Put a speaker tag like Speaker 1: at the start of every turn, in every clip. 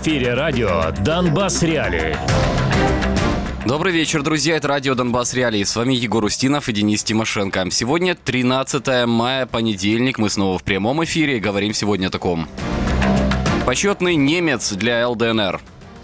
Speaker 1: эфире радио «Донбасс Реалии».
Speaker 2: Добрый вечер, друзья. Это радио «Донбасс Реалии». С вами Егор Устинов и Денис Тимошенко. Сегодня 13 мая, понедельник. Мы снова в прямом эфире и говорим сегодня о таком. Почетный немец для ЛДНР.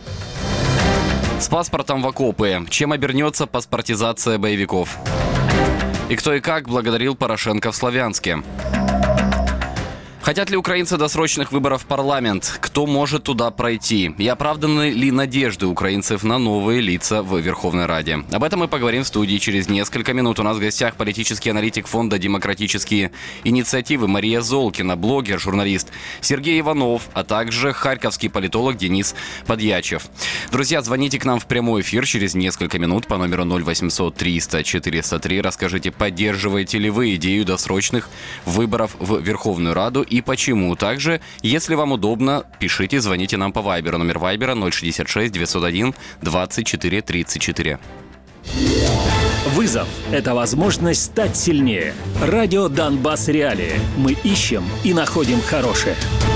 Speaker 2: С паспортом в окопы. Чем обернется паспортизация боевиков? И кто и как благодарил Порошенко в Славянске? Хотят ли украинцы досрочных выборов в парламент? Кто может туда пройти? И оправданы ли надежды украинцев на новые лица в Верховной Раде? Об этом мы поговорим в студии через несколько минут. У нас в гостях политический аналитик фонда «Демократические инициативы» Мария Золкина, блогер, журналист Сергей Иванов, а также харьковский политолог Денис Подьячев. Друзья, звоните к нам в прямой эфир через несколько минут по номеру 0800 300 403. Расскажите, поддерживаете ли вы идею досрочных выборов в Верховную Раду и почему. Также, если вам удобно, пишите, звоните нам по Вайберу. Номер Вайбера 066 901 24 34.
Speaker 1: Вызов – это возможность стать сильнее. Радио «Донбасс Реалии». Мы ищем и находим хорошее.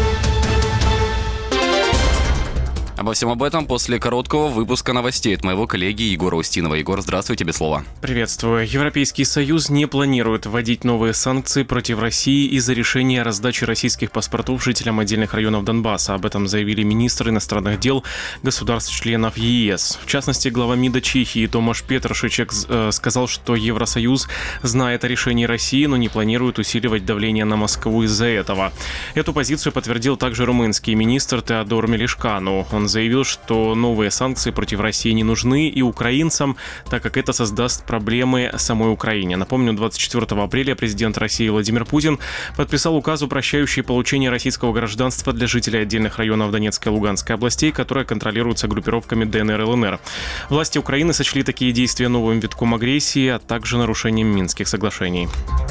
Speaker 2: Обо всем об этом после короткого выпуска новостей от моего коллеги Егора Устинова. Егор, здравствуй, тебе слово.
Speaker 3: Приветствую. Европейский Союз не планирует вводить новые санкции против России из-за решения о раздаче российских паспортов жителям отдельных районов Донбасса. Об этом заявили министры иностранных дел государств-членов ЕС. В частности, глава МИДа Чехии Томаш Петрушичек сказал, что Евросоюз знает о решении России, но не планирует усиливать давление на Москву из-за этого. Эту позицию подтвердил также румынский министр Теодор Мелишкану. Он заявил, что новые санкции против России не нужны и украинцам, так как это создаст проблемы самой Украине. Напомню, 24 апреля президент России Владимир Путин подписал указ, упрощающий получение российского гражданства для жителей отдельных районов Донецкой и Луганской областей, которые контролируются группировками ДНР и ЛНР. Власти Украины сочли такие действия новым витком агрессии, а также нарушением Минских соглашений.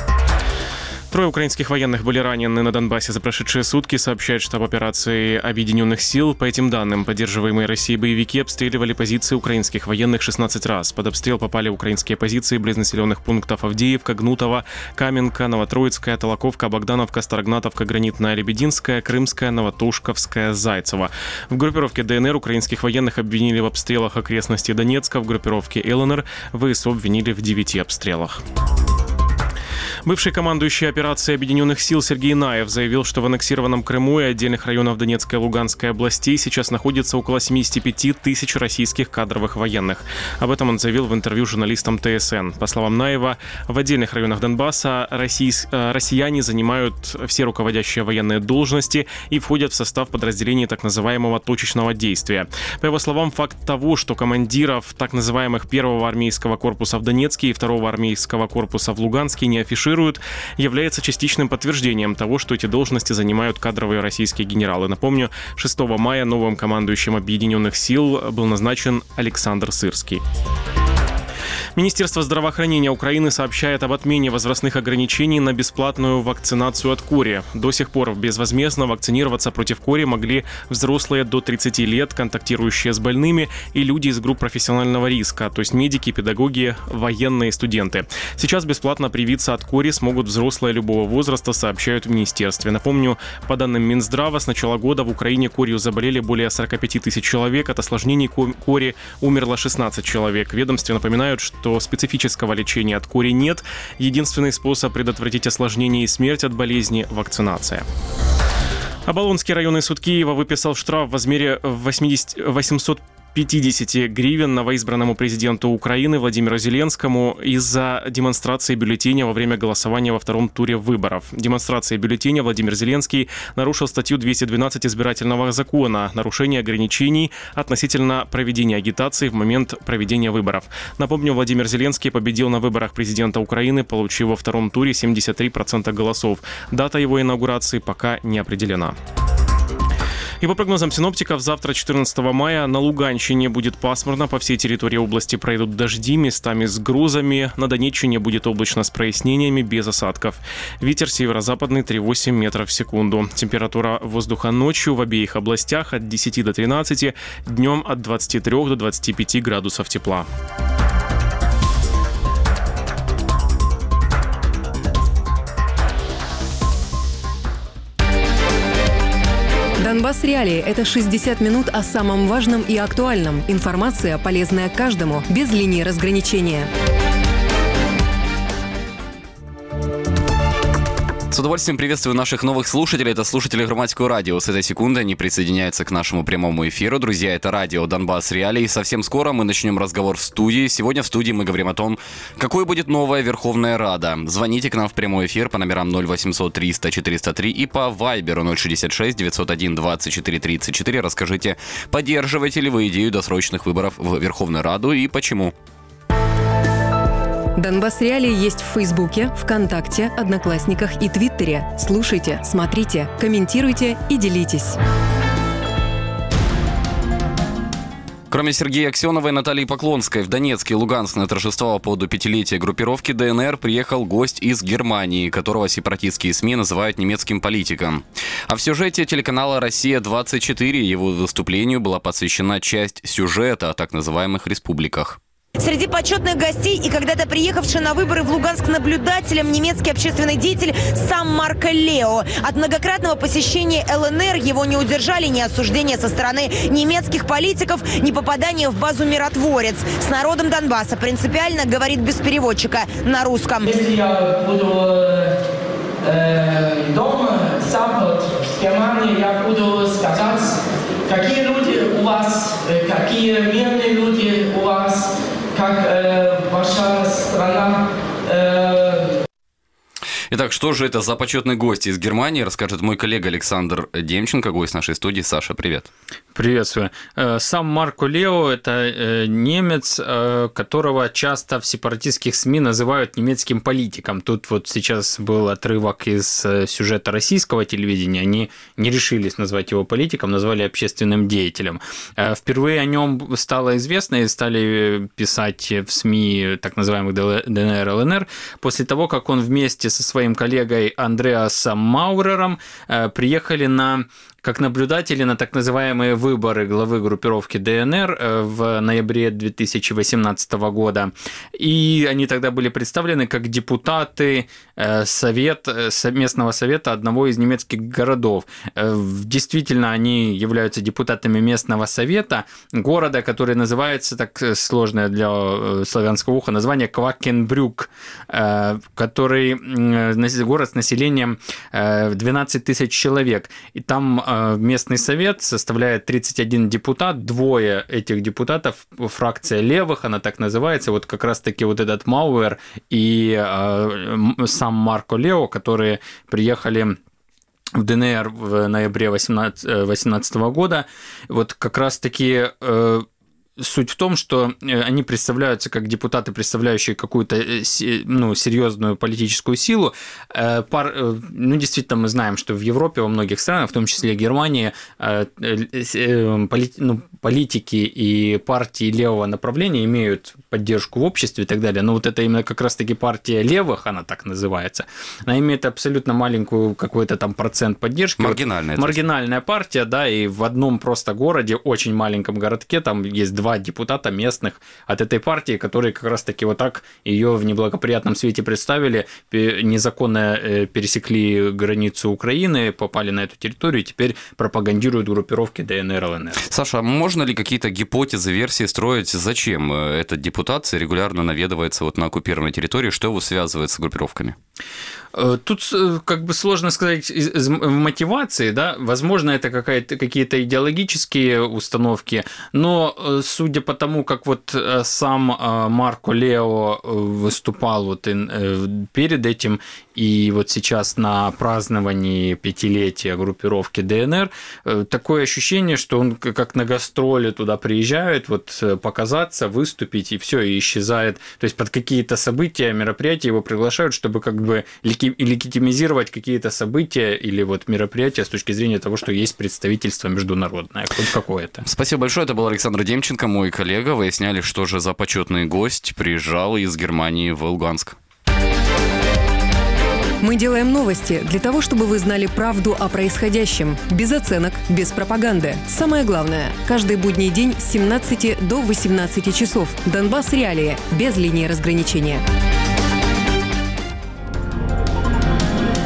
Speaker 3: 3 украинских военных были ранены на Донбассе за прошедшие сутки, сообщает штаб операции Объединенных сил. По этим данным, поддерживаемые Россией боевики обстреливали позиции украинских военных 16 раз. Под обстрел попали украинские позиции близ населенных пунктов Авдеевка, Гнутово, Каменка, Новотроицкая, Толоковка, Богдановка, Старогнатовка, Гранитная, Лебединская, Крымская, Новотушковская, Зайцево. В группировке ДНР украинских военных обвинили в обстрелах окрестностей Донецка, в группировке ЛНР ВСУ обвинили в 9 обстрелах. Бывший командующий операцией Объединенных сил Сергей Наев заявил, что в аннексированном Крыму и отдельных районах Донецкой и Луганской областей сейчас находится около 75 тысяч российских кадровых военных. Об этом он заявил в интервью журналистам ТСН. По словам Наева, в отдельных районах Донбасса россияне занимают все руководящие военные должности и входят в состав подразделений так называемого точечного действия. По его словам, факт того, что командиров так называемых 1-го армейского корпуса в Донецке и 2-го армейского корпуса в Луганске не афишируют, является частичным подтверждением того, что эти должности занимают кадровые российские генералы. Напомню, 6 мая новым командующим Объединенных сил был назначен Александр Сырский. Министерство здравоохранения Украины сообщает об отмене возрастных ограничений на бесплатную вакцинацию от кори. До сих пор безвозмездно вакцинироваться против кори могли взрослые до 30 лет, контактирующие с больными, и люди из групп профессионального риска, то есть медики, педагоги, военные, студенты. Сейчас бесплатно привиться от кори смогут взрослые любого возраста, сообщают в министерстве. Напомню, по данным Минздрава, с начала года в Украине корью заболели более 45 тысяч человек. От осложнений кори умерло 16 человек. В ведомстве напоминают, что специфического лечения от кори нет. Единственный способ предотвратить осложнения и смерть от болезни – вакцинация. Оболонский районный суд Киева выписал штраф в размере 850 гривен новоизбранному президенту Украины Владимиру Зеленскому из-за демонстрации бюллетеня во время голосования во втором туре выборов. Демонстрацией бюллетеня Владимир Зеленский нарушил статью 212 избирательного закона «Нарушение ограничений относительно проведения агитации в момент проведения выборов». Напомню, Владимир Зеленский победил на выборах президента Украины, получив во втором туре 73% голосов. Дата его инаугурации пока не определена. И по прогнозам синоптиков, завтра, 14 мая, на Луганщине будет пасмурно, по всей территории области пройдут дожди, местами с грозами, на Донеччине будет облачно с прояснениями, без осадков. Ветер северо-западный 3,8 метров в секунду. Температура воздуха ночью в обеих областях от 10 до 13, днем от 23 до 25 градусов тепла.
Speaker 4: Донбасс Реалии – это 60 минут о самом важном и актуальном. Информация, полезная каждому, без линии разграничения.
Speaker 2: С удовольствием приветствую наших новых слушателей. Это слушатели Громадского радио. С этой секунды они присоединяются к нашему прямому эфиру. Друзья, это радио Донбасс Реалии. Совсем скоро мы начнем разговор в студии. Сегодня в студии мы говорим о том, какой будет новая Верховная Рада. Звоните к нам в прямой эфир по номерам 0800 300 403 и по Вайберу 066 901 24 34. Расскажите, поддерживаете ли вы идею досрочных выборов в Верховную Раду и почему?
Speaker 4: Донбасс Реалии есть в Фейсбуке, ВКонтакте, Одноклассниках и Твиттере. Слушайте, смотрите, комментируйте и делитесь.
Speaker 2: Кроме Сергея Аксенова и Натальи Поклонской, в Донецк и Луганск на торжества по поводу пятилетия группировки ДНР приехал гость из Германии, которого сепаратистские СМИ называют немецким политиком. А в сюжете телеканала «Россия-24» его выступлению была посвящена часть сюжета о так называемых республиках.
Speaker 5: Среди почетных гостей и когда-то приехавший на выборы в Луганск наблюдателем немецкий общественный деятель сам Марко Лео. От многократного посещения ЛНР его не удержали ни осуждения со стороны немецких политиков, ни попадания в базу «Миротворец». С народом Донбасса принципиально говорит без переводчика на русском.
Speaker 6: Если я буду дома, сам в Германии, я буду сказать, какие люди у вас, какие мирные люди у вас, как ваша страна.
Speaker 2: Итак, что же это за почетный гость из Германии, расскажет мой коллега Александр Демченко, гость нашей студии. Саша, привет.
Speaker 7: Приветствую. Сам Марко Лео – это немец, которого часто в сепаратистских СМИ называют немецким политиком. Тут вот сейчас был отрывок из сюжета российского телевидения. Они не решились назвать его политиком, назвали общественным деятелем. Впервые о нем стало известно и стали писать в СМИ так называемых ДНР, ЛНР после того, как он вместе со своим коллегой Андреасом Маурером приехали как наблюдатели на так называемые выборы главы группировки ДНР в ноябре 2018 года. И они тогда были представлены как депутаты местного совета одного из немецких городов. Действительно, они являются депутатами местного совета города, который называется, так сложное для славянского уха, название Квакенбрюк, который город с населением 12 тысяч человек. И там местный совет составляет 31 депутат, двое этих депутатов, фракция левых, она так называется, вот как раз-таки вот этот Мауэр и сам Марко Лео, которые приехали в ДНР в ноябре 2018 года, вот как раз-таки суть в том, что они представляются как депутаты, представляющие какую-то серьезную политическую силу. Действительно, мы знаем, что в Европе, во многих странах, в том числе Германии, политики и партии левого направления имеют поддержку в обществе и так далее. Но вот это именно как раз-таки партия левых, она так называется, она имеет абсолютно маленькую какой-то там процент поддержки. Маргинальная партия, да, и в одном просто городе, очень маленьком городке, там есть 2 депутата местных от этой партии, которые как раз-таки вот так ее в неблагоприятном свете представили, незаконно пересекли границу Украины, попали на эту территорию и теперь пропагандируют группировки ДНР, ЛНР.
Speaker 2: Саша, можно ли какие-то гипотезы, версии строить, зачем этот депутат регулярно наведывается вот на оккупированной территории, что его связывает с группировками?
Speaker 7: Тут как бы сложно сказать из мотивации, да, возможно, это какие-то идеологические установки, но судя по тому, как вот сам Марко Лео выступал вот перед этим и вот сейчас на праздновании 5-летия группировки ДНР, такое ощущение, что он как на гастроли туда приезжает, вот показаться, выступить и все, и исчезает. То есть под какие-то события, мероприятия его приглашают, чтобы как бы легитимизировать какие-то события или вот мероприятия с точки зрения того, что есть представительство международное, хоть какое-то.
Speaker 2: Спасибо большое. Это был Александр Демченко, мой коллега. Выясняли, что же за почетный гость приезжал из Германии в Луганск.
Speaker 4: Мы делаем новости для того, чтобы вы знали правду о происходящем. Без оценок, без пропаганды. Самое главное – каждый будний день с 17 до 18 часов. Донбасс Реалии. Без линии разграничения.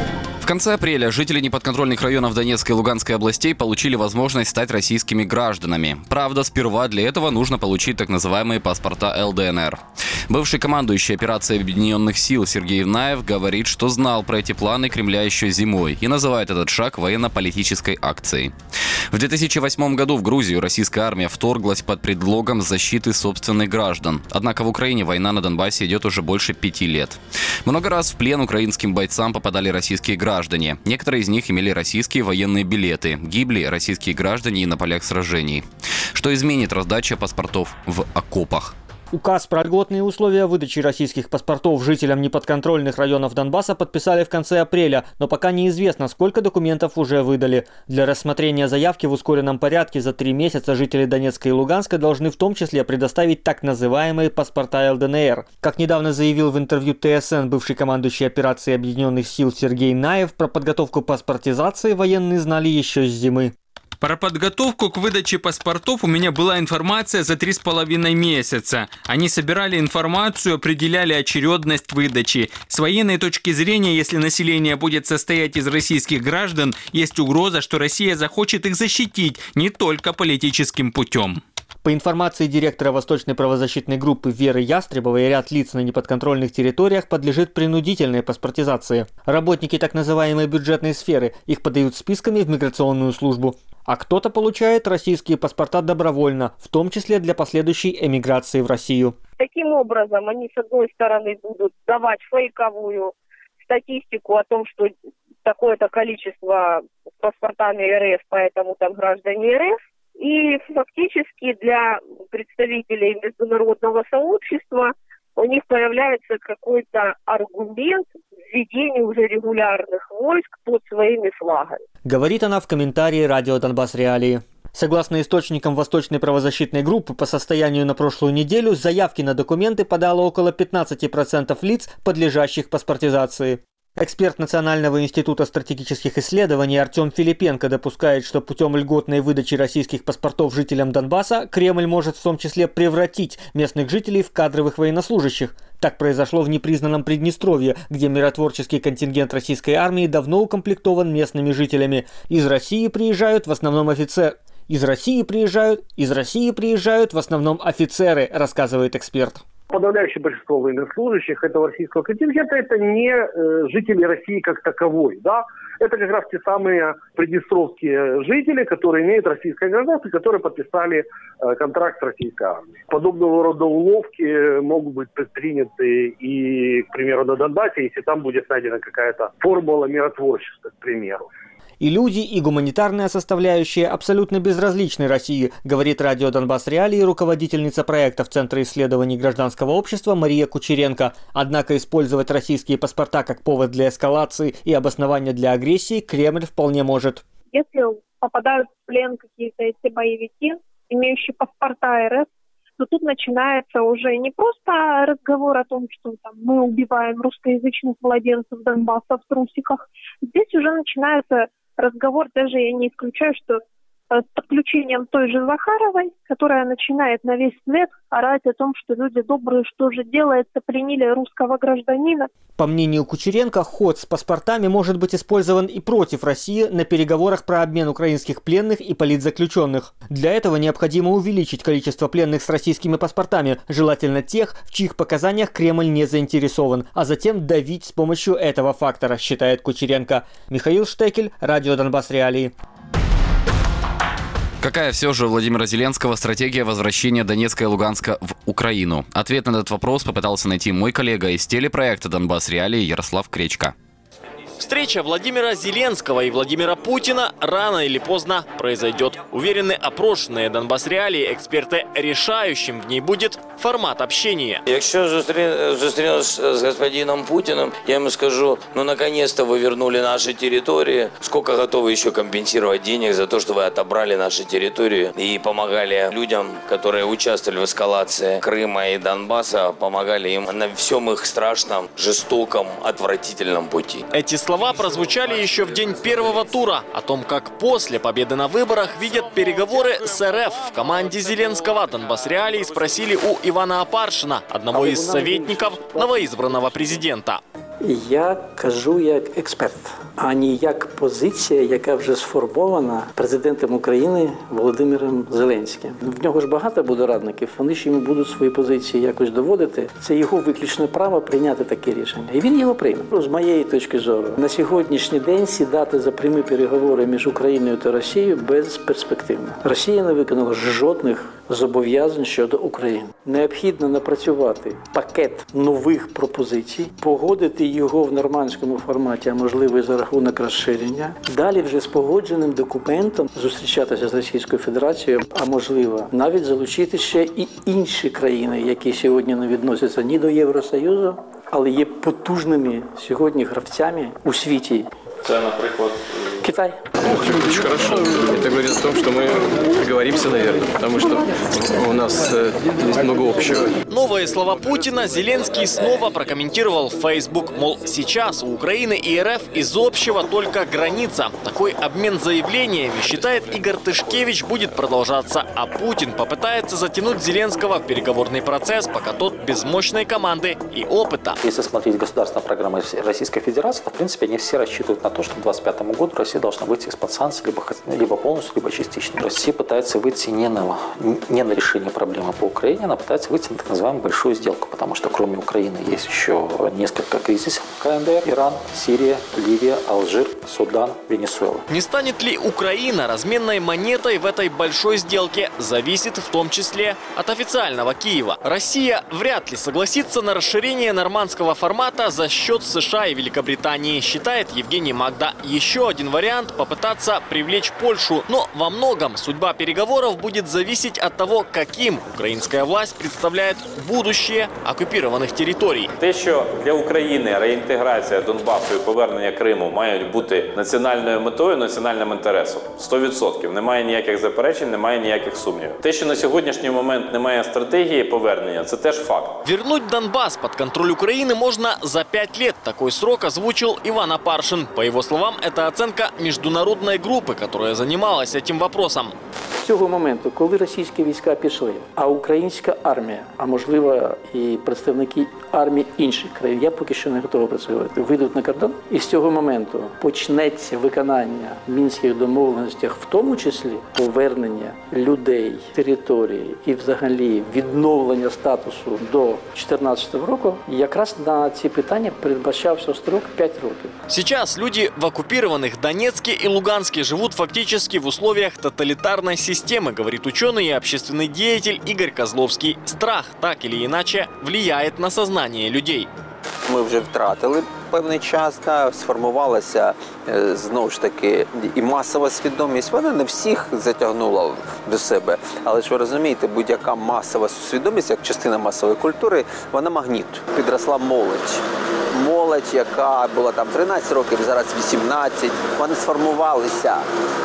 Speaker 2: В конце апреля жители неподконтрольных районов Донецкой и Луганской областей получили возможность стать российскими гражданами. Правда, сперва для этого нужно получить так называемые паспорта ЛДНР. Бывший командующий операцией Объединенных сил Сергей Наев говорит, что знал про эти планы Кремля еще зимой и называет этот шаг военно-политической акцией. В 2008 году в Грузию российская армия вторглась под предлогом защиты собственных граждан. Однако в Украине война на Донбассе идет уже больше 5 лет. Много раз в плен украинским бойцам попадали российские граждане. Некоторые из них имели российские военные билеты. Гибли российские граждане и на полях сражений. Что изменит раздача паспортов в окопах?
Speaker 8: Указ про льготные условия выдачи российских паспортов жителям неподконтрольных районов Донбасса подписали в конце апреля, но пока неизвестно, сколько документов уже выдали. Для рассмотрения заявки в ускоренном порядке за 3 месяца жители Донецка и Луганска должны в том числе предоставить так называемые паспорта ЛДНР. Как недавно заявил в интервью ТСН бывший командующий операцией Объединенных сил Сергей Наев, про подготовку паспортизации военные знали еще с зимы.
Speaker 7: Про подготовку к выдаче паспортов у меня была информация за 3,5 месяца. Они собирали информацию, определяли очередность выдачи. С военной точки зрения, если население будет состоять из российских граждан, есть угроза, что Россия захочет их защитить не только политическим путем.
Speaker 8: По информации директора Восточной правозащитной группы Веры Ястребовой, ряд лиц на неподконтрольных территориях подлежит принудительной паспортизации. Работники так называемой бюджетной сферы, их подают списками в миграционную службу. А кто-то получает российские паспорта добровольно, в том числе для последующей эмиграции в Россию.
Speaker 9: Таким образом, они, с одной стороны, будут давать фейковую статистику о том, что такое-то количество с паспортами РФ, поэтому там граждане РФ. И фактически для представителей международного сообщества у них появляется какой-то аргумент введения уже регулярных войск под своими флагами. Говорит она в комментарии радио «Донбасс Реалии». Согласно источникам Восточной правозащитной группы, по состоянию на прошлую неделю заявки на документы подало около 15% лиц, подлежащих паспортизации. Эксперт Национального института стратегических исследований Артем Филипенко допускает, что путем льготной выдачи российских паспортов жителям Донбасса Кремль может в том числе превратить местных жителей в кадровых военнослужащих. Так произошло в непризнанном Приднестровье, где миротворческий контингент российской армии давно укомплектован местными жителями. Из России приезжают в основном офицеры. Из России приезжают в основном офицеры, рассказывает эксперт.
Speaker 10: Подавляющее большинство военнослужащих этого российского контингента – это не жители России как таковой, да? Это как раз те самые приднестровские жители, которые имеют российское гражданство, которые подписали контракт с российской армией. Подобного рода уловки могут быть предприняты и, к примеру, на Донбассе, если там будет найдена какая-то формула миротворчества, к примеру.
Speaker 8: И люди, и гуманитарная составляющая абсолютно безразличны России, говорит радио «Донбасс Реалии» руководительница проекта в Центре исследований гражданского общества Мария Кучеренко. Однако использовать российские паспорта как повод для эскалации и обоснования для агрессии Кремль вполне может.
Speaker 9: Если попадают в плен какие-то эти боевики, имеющие паспорта РФ, то тут начинается уже не просто разговор о том, что там, мы убиваем русскоязычных младенцев Донбасса в трусиках. Здесь уже начинается разговор, даже я не исключаю, что с подключением той же Захаровой, которая начинает на весь свет орать о том, что люди добрые, что же делается, пленили русского гражданина.
Speaker 8: По мнению Кучеренко, ход с паспортами может быть использован и против России на переговорах про обмен украинских пленных и политзаключенных. Для этого необходимо увеличить количество пленных с российскими паспортами, желательно тех, в чьих показаниях Кремль не заинтересован, а затем давить с помощью этого фактора, считает Кучеренко. Михаил Штекель, радио «Донбасс Реалии».
Speaker 2: Какая все же у Владимира Зеленского стратегия возвращения Донецка и Луганска в Украину? Ответ на этот вопрос попытался найти мой коллега из телепроекта «Донбасс Реалии» Ярослав Кречко.
Speaker 11: Встреча Владимира Зеленского и Владимира Путина рано или поздно произойдет. Уверены опрошенные Донбасс Реалии эксперты, решающим в ней будет формат общения.
Speaker 12: Якщо зустрінусь з господином Путиным, я ему скажу, ну наконец-то вы вернули наши территории, сколько готовы еще компенсировать денег за то, что вы отобрали наши территории и помогали людям, которые участвовали в эскалации Крыма и Донбасса, помогали им на всем их страшном, жестоком, отвратительном пути.
Speaker 11: Эти слова прозвучали еще в день первого тура о том, как после победы на выборах видят переговоры с РФ. В команде Зеленского Донбасс Реалии спросили у Ивана Апаршина, одного из советников новоизбранного президента.
Speaker 13: Я кажу як експерт. ані як позиція, яка вже сформована президентом України Володимиром Зеленським. В нього ж багато буде радників, вони ж йому будуть свої позиції якось доводити. Це його виключне право прийняти таке рішення. І він його прийме. З моєї точки зору, на сьогоднішній день сідати за прямі переговори між Україною та Росією безперспективно. Росія не виконала жодних зобов'язань щодо України. Необхідно напрацювати пакет нових пропозицій, погодити його в нормандському форматі, а можливо і за рахунок розширення. Далі вже з погодженим документом зустрічатися з Російською Федерацією, а можливо навіть залучити ще і інші країни, які сьогодні не відносяться ні до Євросоюзу, але є потужними сьогодні гравцями у світі.
Speaker 14: Это, например,
Speaker 13: Китай.
Speaker 14: Очень хорошо. Это говорит о том, что мы договоримся, наверное, потому что у нас есть много общего.
Speaker 11: Новые слова Путина Зеленский снова прокомментировал в Facebook, мол, сейчас у Украины и РФ из общего только граница. Такой обмен заявлениями, считает Игорь Тышкевич, будет продолжаться, а Путин попытается затянуть Зеленского в переговорный процесс, пока тот без мощной команды и опыта.
Speaker 15: Если смотреть государственную программу Российской Федерации, то, в принципе, они все рассчитывают на то, что к 2025 году Россия должна выйти из-под санкций либо полностью, либо частично. Россия пытается выйти не на решение проблемы по Украине, она пытается выйти на так называемую большую сделку, потому что кроме Украины есть еще несколько кризисов. КНДР, Иран, Сирия, Ливия, Алжир, Судан, Венесуэла.
Speaker 11: Не станет ли Украина разменной монетой в этой большой сделке, зависит в том числе от официального Киева. Россия вряд ли согласится на расширение нормандского формата за счет США и Великобритании, считает Евгений Магда. Еще один вариант – попытаться привлечь Польшу. Но во многом судьба переговоров будет зависеть от того, каким украинская власть представляет будущее оккупированных территорий.
Speaker 16: Те, що для України реінтеграція Донбасу і повернення Криму мають бути національною метою, національним інтересом. 100%. Немає ніяких заперечень, немає ніяких сумнівів. Те, що на сьогоднішній момент немає стратегії повернення, це теж факт.
Speaker 11: Вернуть Донбасс под контроль Украины можно за 5 лет. Такой срок озвучил Иван Апаршин. По его словам, это оценка международной группы, которая занималась этим вопросом.
Speaker 13: З цього моменту, коли російські війська пішли, а українська армія, а можливо і представники армії інших країн, я поки що не готовий працювати, вийдуть на кордон, і з цього моменту почнеться виконання мінських домовленостей, в тому числі повернення людей, території і взагалі відновлення статусу до 2014 року, якраз на ці питання передбачався строк 5 років.
Speaker 11: Сейчас люди в оккупированных Донецке и Луганске живут фактически в условиях тоталитарной системы, говорит ученый и общественный деятель Игорь Козловский. Страх так или иначе влияет на сознание людей.
Speaker 17: Ми вже втратили певний час, сформувалася знову ж таки і масова свідомість. Вона не всіх затягнула до себе, але ж ви розумієте, будь-яка масова свідомість, як частина масової культури, вона магніт. Підросла молодь. Молодь, яка була там 13 років, зараз 18, вони сформувалися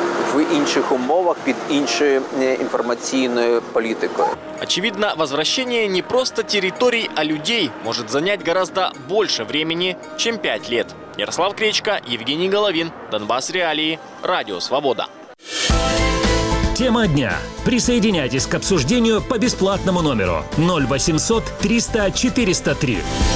Speaker 17: в інших умовах, під іншою інформаційною політикою.
Speaker 11: Очевидно, возвращение не просто территорий, а людей может занять гораздо больше времени, чем 5 лет. Ярослав Кречко, Евгений Головин, Донбасс Реалии, Радио Свобода.
Speaker 1: Тема дня. Присоединяйтесь к обсуждению по бесплатному номеру 0800 300 403.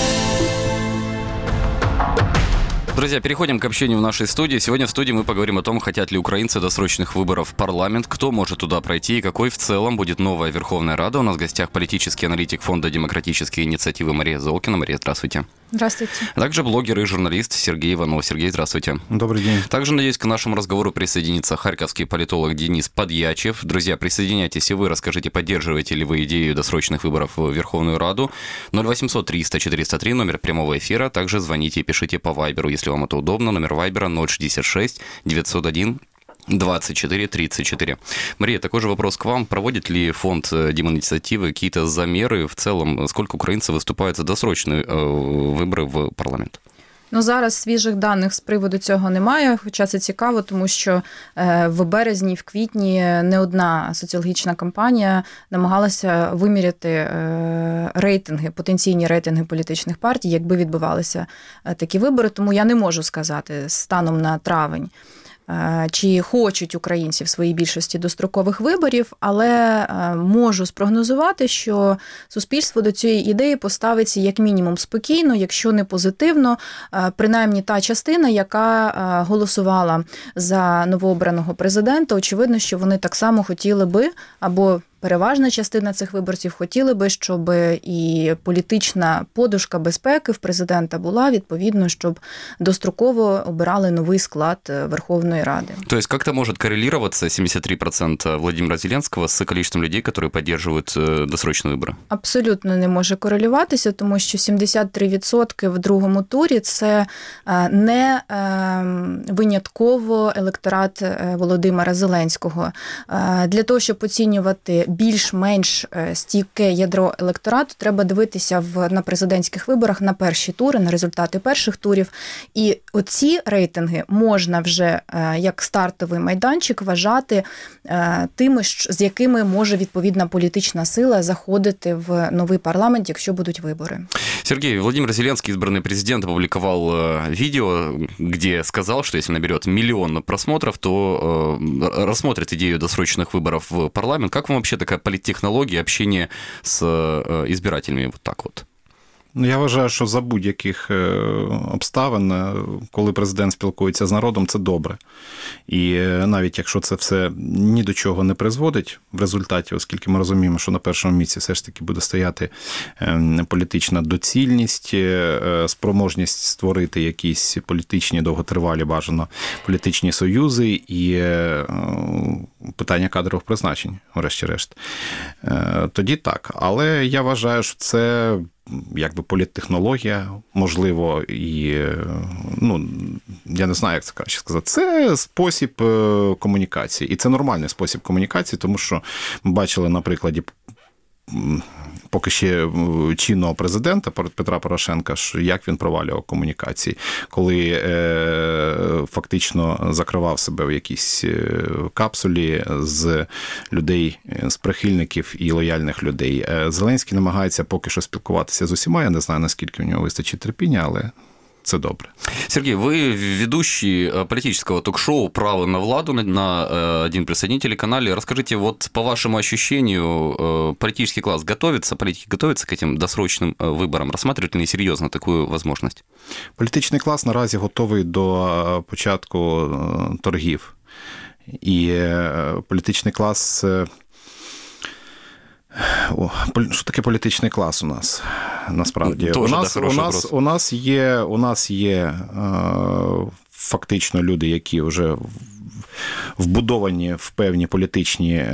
Speaker 2: Друзья, переходим к общению в нашей студии. Сегодня в студии мы поговорим о том, хотят ли украинцы досрочных выборов в парламент, кто может туда пройти и какой в целом будет новая Верховная Рада. У нас в гостях политический аналитик Фонда демократические инициативы Мария Золкина. Мария, здравствуйте.
Speaker 18: Здравствуйте.
Speaker 2: А также блогер и журналист Сергей Иванов. Сергей, здравствуйте.
Speaker 19: Добрый день.
Speaker 2: Также, надеюсь, к нашему разговору присоединится харьковский политолог Денис Подьячев. Друзья, присоединяйтесь и вы расскажите, поддерживаете ли вы идею досрочных выборов в Верховную Раду. 0800 300 403, номер прямого эфира. Также звоните и пишите по Вайберу, если вам это удобно. Номер Вайбера 066 901 24 34. Мария, такой же вопрос к вам. Проводит ли фонд Деминициативы какие-то замеры в целом? Сколько украинцев выступают за досрочные выборы в парламент?
Speaker 18: Ну, зараз свіжих даних з приводу цього немає, хоча це цікаво, тому що в березні і в квітні не одна соціологічна кампанія намагалася виміряти рейтинги, потенційні рейтинги політичних партій, якби відбувалися такі вибори, тому я не можу сказати станом на травень, чи хочуть українці в своїй більшості дострокових виборів, але можу спрогнозувати, що суспільство до цієї ідеї поставиться як мінімум спокійно, якщо не позитивно, принаймні та частина, яка голосувала за новообраного президента, очевидно, що вони так само хотіли би, або переважна частина цих виборців хотіли би, щоб і політична подушка безпеки в президента була, відповідно, щоб достроково обирали новий склад Верховної Ради.
Speaker 2: То есть как-то может коррелироваться 73% Владимира Зеленского с количеством людей, которые поддерживают досрочные выборы?
Speaker 18: Абсолютно не може корелюватися, тому що 73% в другому турі – це не винятково електорат Володимира Зеленського. Для того, щоб оцінювати більш-менш стійке ядро електорату, треба дивитися на президентських виборах на перші тури, на результати перших турів. І оці рейтинги можна вже як стартовий майданчик вважати тими, з якими може відповідна політична сила заходити в новий парламент, якщо будуть вибори.
Speaker 2: Сергей, Владимир Зеленский, избранный президент, опубликовал видео, где сказал, что если наберет 1 миллион просмотров, то рассмотрит идею досрочных выборов в парламент. Как вам вообще такая политтехнология, общение с избирателями вот так вот?
Speaker 19: Я вважаю, що за будь-яких обставин, коли президент спілкується з народом, це добре. І навіть якщо це все ні до чого не призводить в результаті, оскільки ми розуміємо, що на першому місці все ж таки буде стояти політична доцільність, спроможність створити якісь політичні, довготривалі, бажано політичні союзи і питання кадрових призначень, врешті-решт. Тоді так. Але я вважаю, що це якби політтехнологія, можливо, і, я не знаю, як це краще сказати, це спосіб комунікації. І це нормальний спосіб комунікації, тому що ми бачили на прикладі поки ще чинного президента Петра Порошенка, як він провалював комунікації, коли фактично закривав себе в якійсь капсулі з людей, з прихильників і лояльних людей. Зеленський намагається поки що спілкуватися з усіма, я не знаю, наскільки в нього вистачить терпіння, але це добре.
Speaker 2: Сергей, вы ведущий политического ток-шоу «Право на Владу» на 1+1 телеканале. Расскажите, вот по вашему ощущению, политический класс готовится, политики готовятся к этим досрочным выборам? Рассматривают ли они серьезно такую возможность?
Speaker 19: Політичний клас наразі готовий до початку торгів. І політичний клас... Що таке політичний клас у нас, насправді? У нас є фактично люди, які вже вбудовані в певні політичні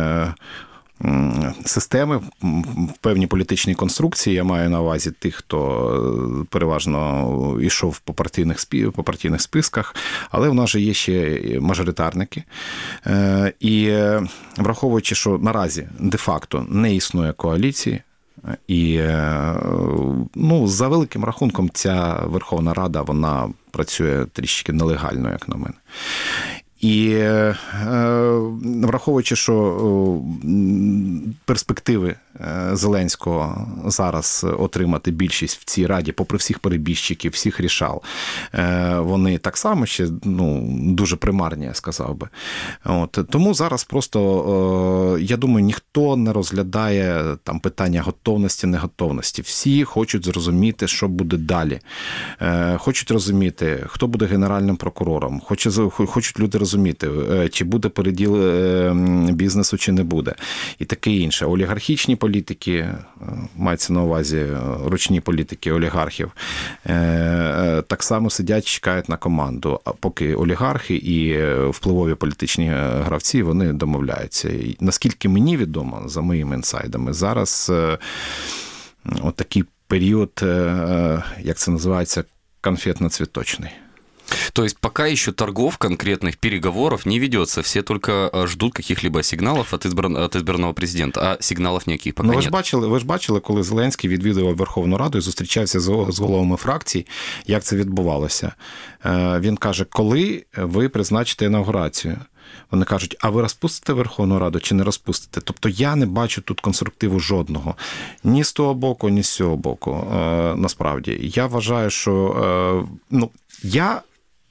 Speaker 19: системи, в певні політичні конструкції. Я маю на увазі тих, хто переважно йшов по партійних списках, але в нас же є ще мажоритарники. І враховуючи, що наразі де-факто не існує коаліції, і за великим рахунком ця Верховна Рада, вона працює трішки нелегально, як на мене. І враховуючи, що перспективи Зеленського зараз отримати більшість в цій раді, попри всіх перебіжчиків, всіх рішал, вони так само ще дуже примарні, я сказав би. Тому зараз просто, я думаю, ніхто не розглядає там питання готовності, неготовності. Всі хочуть зрозуміти, що буде далі. Хочуть розуміти, хто буде генеральним прокурором. Хочуть люди розуміти, чи буде переділ бізнесу, чи не буде. І таке інше. Олігархічні політики, мається на увазі ручні політики олігархів, так само сидять, чекають на команду. А поки олігархи і впливові політичні гравці, вони домовляються. І наскільки мені відомо, за моїми інсайдами, зараз отакий період, як це називається, конфетно-цвіточний.
Speaker 2: То есть пока еще торгов, конкретных переговоров не ведется, все только ждут каких-либо сигналов от избранного президента, а сигналов никаких пока нет.
Speaker 19: Ви ж бачили, коли Зеленський відвідував Верховну Раду і зустрічався з головами фракцій, як це відбувалося. Він каже, коли ви призначите інаугурацію? Вони кажуть, а ви розпустите Верховну Раду чи не розпустите? Тобто я не бачу тут конструктиву жодного. Ні з того боку, ні з цього боку, насправді. Я вважаю, що... я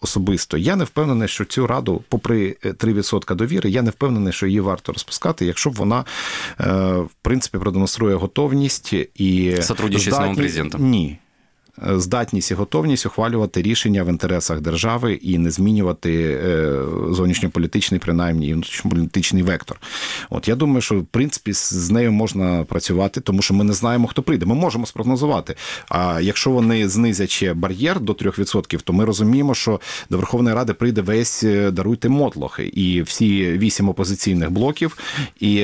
Speaker 19: особисто, я не впевнений, що цю раду, попри 3% довіри, я не впевнений, що її варто розпускати, якщо б вона, в принципі, продемонструє готовність і
Speaker 2: сотрудничать з новим президентом.
Speaker 19: Ні. Здатність і готовність ухвалювати рішення в інтересах держави і не змінювати зовнішньополітичний, принаймні, і внутрішньополітичний вектор. От я думаю, що, в принципі, з нею можна працювати, тому що ми не знаємо, хто прийде. Ми можемо спрогнозувати. А якщо вони знизять ще бар'єр до 3%, то ми розуміємо, що до Верховної Ради прийде весь, даруйте, мотлох. І всі 8 опозиційних блоків, і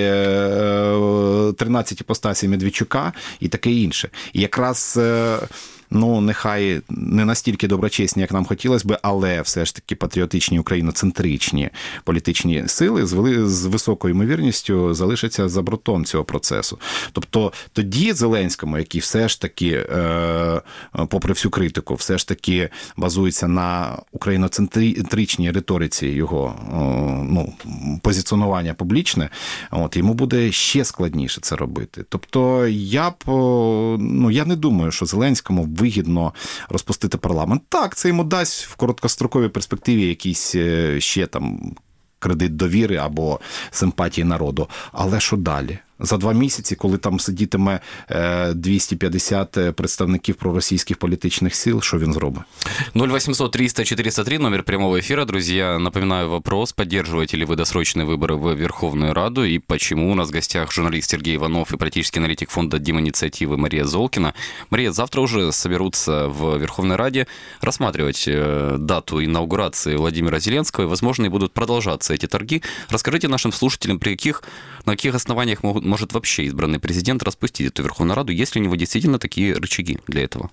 Speaker 19: 13 іпостасій Медведчука, і таке інше. І якраз... нехай не настільки доброчесні, як нам хотілося би, але все ж таки патріотичні, україноцентричні політичні сили з високою ймовірністю залишаться за бортом цього процесу. Тобто тоді Зеленському, який все ж таки, попри всю критику, все ж таки базується на україноцентричній риториці його позиціонування публічне, йому буде ще складніше це робити. Тобто я не думаю, що Зеленському вигідно розпустити парламент. Так, це йому дасть в короткостроковій перспективі якийсь ще там кредит довіри або симпатії народу. Але що далі? За 2 місяці, коли там сидітиме 250 представників проросійських політичных сил, что он зробит?
Speaker 2: 0800 300 403, номер прямого эфира. Друзья, напоминаю вопрос, поддерживаете ли вы досрочные выборы в Верховную Раду и почему? У нас в гостях журналист Сергей Иванов и политический аналитик фонда Деминициативы Мария Золкина. Мария, завтра уже соберутся в Верховной Раде рассматривать дату инаугурации Владимира Зеленского, и, возможно, и будут продолжаться эти торги. Расскажите нашим слушателям, на каких основаниях может вообще избранный президент распустить эту Верховную Раду, если у него действительно такие рычаги для этого?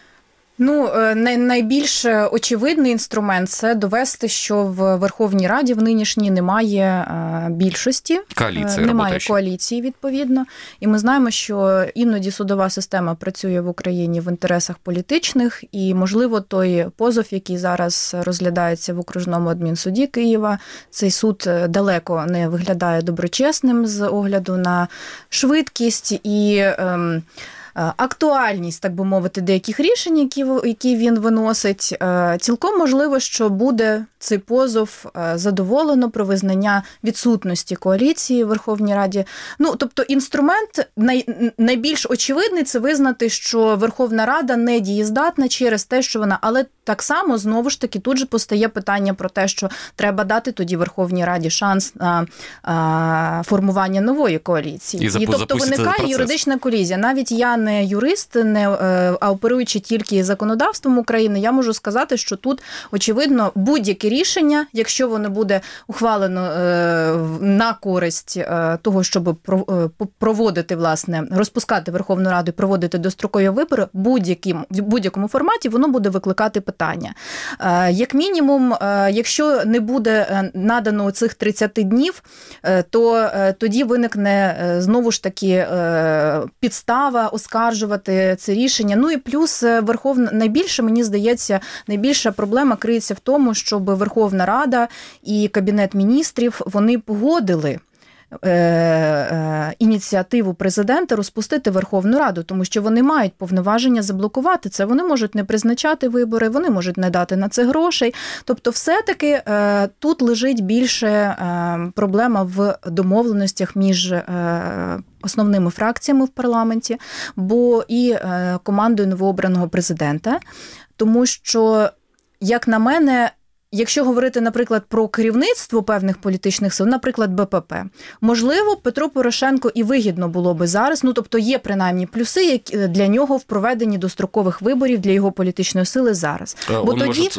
Speaker 18: Найбільш очевидний інструмент – це довести, що в Верховній Раді в нинішній немає більшості, немає коаліції, відповідно. І ми знаємо, що іноді судова система працює в Україні в інтересах політичних, і, можливо, той позов, який зараз розглядається в окружному адмінсуді Києва, цей суд далеко не виглядає доброчесним з огляду на швидкість і актуальність, так би мовити, деяких рішень, які він виносить. Цілком можливо, що буде цей позов задоволено про визнання відсутності коаліції в Верховній Раді. Тобто інструмент найбільш очевидний – це визнати, що Верховна Рада не дієздатна через те, що вона... Але так само, знову ж таки, тут же постає питання про те, що треба дати тоді Верховній Раді шанс на формування нової коаліції. І тобто виникає юридична колізія. Навіть я не юрист, а оперуючи тільки законодавством України, я можу сказати, що тут, очевидно, будь-яке рішення, якщо воно буде ухвалено на користь того, щоб проводити, власне, розпускати Верховну Раду і проводити дострокові вибори, в будь-якому форматі воно буде викликати питання. Як мінімум, якщо не буде надано цих 30 днів, то тоді виникне, знову ж таки, підстава оскаржувати це рішення. І плюс найбільше, мені здається, найбільша проблема криється в тому, щоб Верховна Рада і Кабінет міністрів, вони погодили ініціативу президента розпустити Верховну Раду, тому що вони мають повноваження заблокувати це. Вони можуть не призначати вибори, вони можуть не дати на це грошей. Тобто все-таки тут лежить більше проблема в домовленостях між основними фракціями в парламенті, бо і командою новообраного президента, тому що, як на мене, якщо говорити, наприклад, про керівництво певних політичних сил, наприклад, БПП, можливо, Петру Порошенку і вигідно було би зараз, тобто є принаймні плюси для нього в проведенні дострокових виборів для його політичної сили зараз.
Speaker 2: Бо тоді,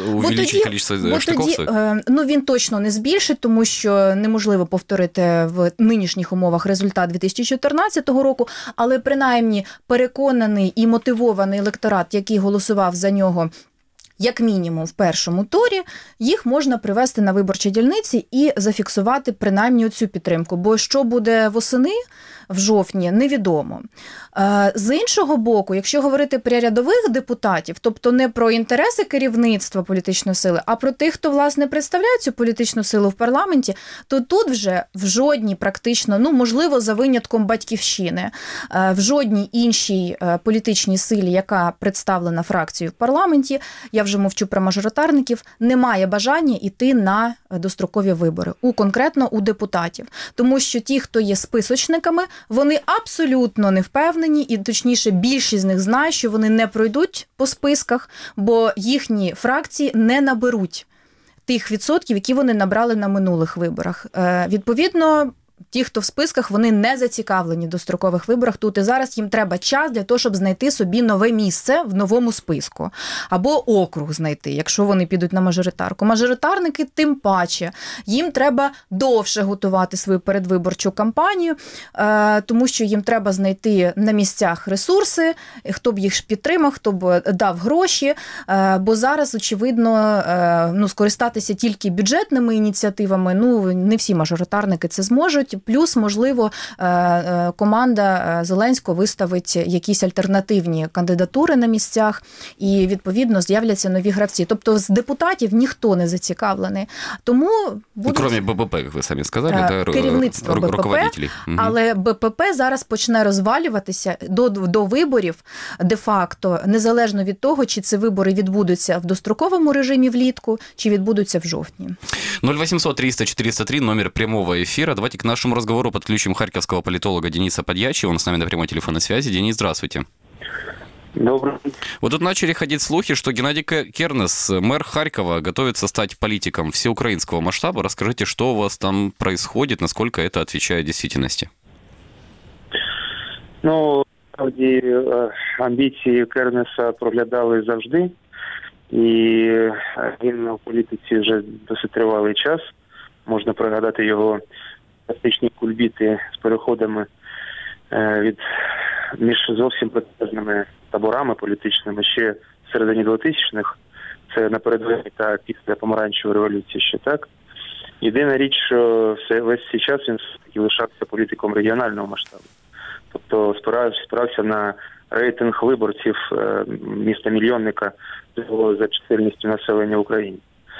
Speaker 18: він точно не збільшить, тому що неможливо повторити в нинішніх умовах результат 2014 року, але принаймні переконаний і мотивований електорат, який голосував за нього, як мінімум в першому турі, їх можна привести на виборчі дільниці і зафіксувати принаймні цю підтримку. Бо що буде восени, в жовтні, невідомо. З іншого боку, якщо говорити про рядових депутатів, тобто не про інтереси керівництва політичної сили, а про тих, хто, власне, представляє цю політичну силу в парламенті, то тут вже в жодній практично, можливо, за винятком Батьківщини, в жодній іншій політичній силі, яка представлена фракцією в парламенті, я вже вже мовчу про мажоритарників, немає бажання йти на дострокові вибори, конкретно у депутатів. Тому що ті, хто є списочниками, вони абсолютно не впевнені, і точніше більшість з них знає, що вони не пройдуть по списках, бо їхні фракції не наберуть тих відсотків, які вони набрали на минулих виборах. Відповідно, ті, хто в списках, вони не зацікавлені в дострокових виборах. Тут і зараз їм треба час для того, щоб знайти собі нове місце в новому списку. Або округ знайти, якщо вони підуть на мажоритарку. Мажоритарники тим паче. Їм треба довше готувати свою передвиборчу кампанію, тому що їм треба знайти на місцях ресурси, хто б їх підтримав, хто б дав гроші. Бо зараз, очевидно, скористатися тільки бюджетними ініціативами, не всі мажоритарники це зможуть. Плюс, можливо, команда Зеленського виставить якісь альтернативні кандидатури на місцях і, відповідно, з'являться нові гравці. Тобто з депутатів ніхто не зацікавлений. Тому будуть...
Speaker 2: Кроме БПП, як ви самі сказали,
Speaker 18: керівництво БПП, але БПП зараз почне розвалюватися до виборів де-факто, незалежно від того, чи ці вибори відбудуться в достроковому режимі влітку, чи відбудуться в жовтні.
Speaker 2: 0800 300 403, номер прямого эфира. Давайте к нашему разговору подключим харьковского политолога Дениса Подьячего. Он с нами на прямой телефонной связи. Денис, здравствуйте.
Speaker 20: Добрый.
Speaker 2: Вот тут начали ходить слухи, что Геннадий Кернес, мэр Харькова, готовится стать политиком всеукраинского масштаба. Расскажите, что у вас там происходит, насколько это отвечает действительности?
Speaker 20: Насправді, амбіції Кернеса проглядали завжди. І він у політиці вже досить тривалий час. Можна пригадати його фантастичні кульбіти з переходами між зовсім протилежними таборами політичними ще в середині 2000-х. Це напередодні та після помаранчевої революції ще так. Єдина річ, що весь цей час він все-таки лишався політиком регіонального масштабу. Тобто спирався на рейтинг виборців міста-мільйонника за чисельністю населення України.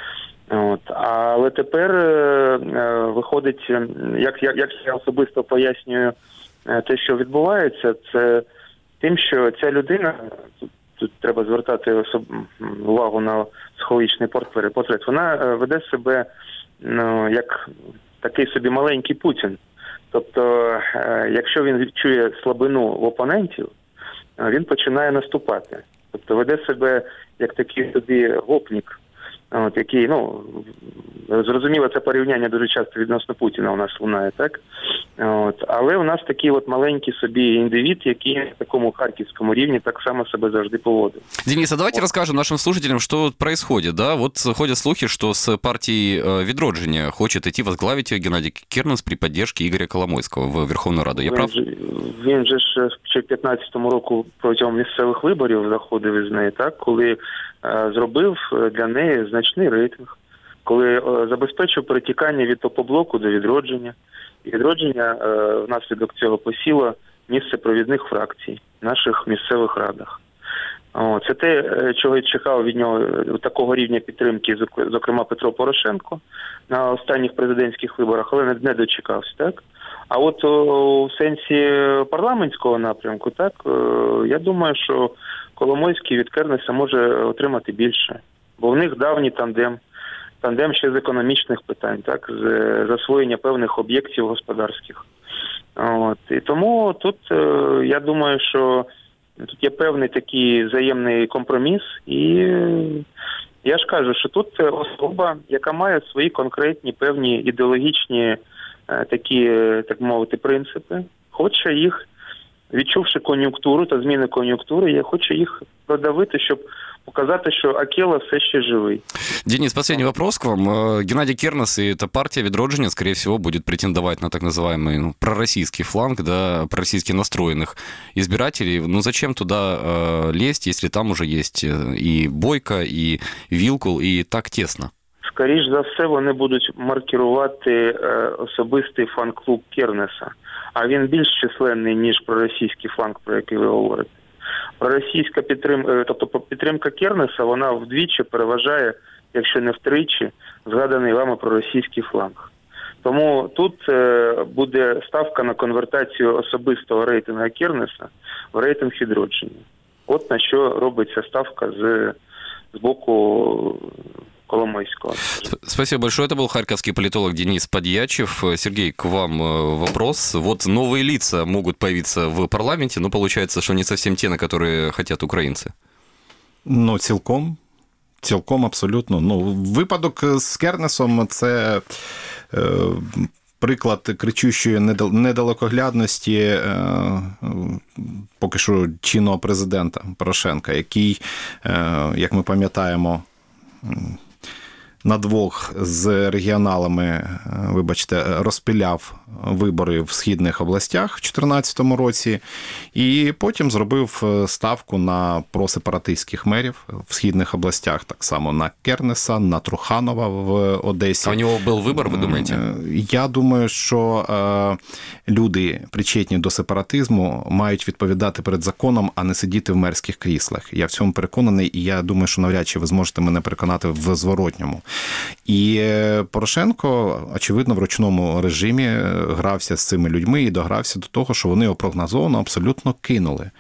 Speaker 20: Але тепер виходить, як я особисто пояснюю те, що відбувається, це тим, що ця людина, тут треба звертати увагу на психологічний портрет, вона веде себе як такий собі маленький Путін. Тобто, якщо він відчує слабину в опонентів, він починає наступати. Тобто веде себе як такий собі гопнік, який, зрозуміло, це порівняння дуже часто відносно Путіна у нас лунає, так? Але у нас такий маленький собі індивід, який на такому харківському рівні так само себе завжди поводив.
Speaker 2: Денис, а давайте расскажем нашим слушателям, что происходит, да? Вот ходят слухи, что с партии «Відродження» хочет идти возглавить Геннадий Кернес при поддержке Ігоря Коломойського в Верховну Раду. Я прав?
Speaker 20: Він же ж ще в 15-му року протягом місцевих виборів заходив із неї, так? Коли зробив для неї значний рейтинг, коли забезпечив перетікання від Опоблоку до «Відродження». І «Відродження» внаслідок цього посіло місце провідних фракцій в наших місцевих радах. Це те, чого я чекав від нього, такого рівня підтримки, зокрема Петро Порошенко на останніх президентських виборах, але не дочекався, так? А от у сенсі парламентського напрямку, так, я думаю, що Коломойський від Кернеса може отримати більше, бо в них давній тандем ще з економічних питань, так, з засвоєння певних об'єктів господарських. І тому тут, я думаю, що тут є певний такий взаємний компроміс, і я ж кажу, що тут особа, яка має свої конкретні певні ідеологічні такі, так мовити, принципи, хоче їх, відчувши кон'юнктуру та зміни кон'юнктури, я хочу їх продавити, щоб показати, что Акела все еще живый.
Speaker 2: Денис, последний вопрос к вам. Геннадий Кернес и эта партия «Відродження», скорее всего, будет претендовать на так называемый пророссийский фланг, да, пророссийски настроенных избирателей. Зачем туда лезть, если там уже есть и Бойко, и Вілкул, и так тесно?
Speaker 20: Скоріш за все, вони будуть маркірувати особистий фан-клуб Кернеса. А він більш численний, ніж проросійський фланг, про який ви говорите. Проросійська підтримка, тобто підтримка Кернеса, вона вдвічі переважає, якщо не втричі, згаданий вами проросійський фланг. Тому тут буде ставка на конвертацію особистого рейтингу Кернеса в рейтинг «Відродження». От на що робиться ставка з з боку Коломойского.
Speaker 2: Спасибо большое. Это был харьковский политолог Денис Подьячев. Сергей, к вам вопрос. Вот новые лица могут появиться в парламенте, но получается, что не совсем те, на которые хотят украинцы.
Speaker 19: Ну, цілком абсолютно. Ну, випадок з Кернесом – це приклад кричущої недалекоглядності поки що чинного президента Порошенка, який, як ми пам'ятаємо, на двох з регіоналами, вибачте, розпиляв вибори в східних областях в 2014 році і потім зробив ставку на просепаратистських мерів в східних областях, так само на Кернеса, на Труханова в Одесі.
Speaker 2: А у нього був вибір, ви думаєте?
Speaker 19: Я думаю, що люди, причетні до сепаратизму, мають відповідати перед законом, а не сидіти в мерських кріслах. Я в цьому переконаний, і я думаю, що навряд чи ви зможете мене переконати в зворотньому. І Порошенко, очевидно, в ручному режимі грався з цими людьми і догрався до того, що вони його прогнозовано абсолютно кинули.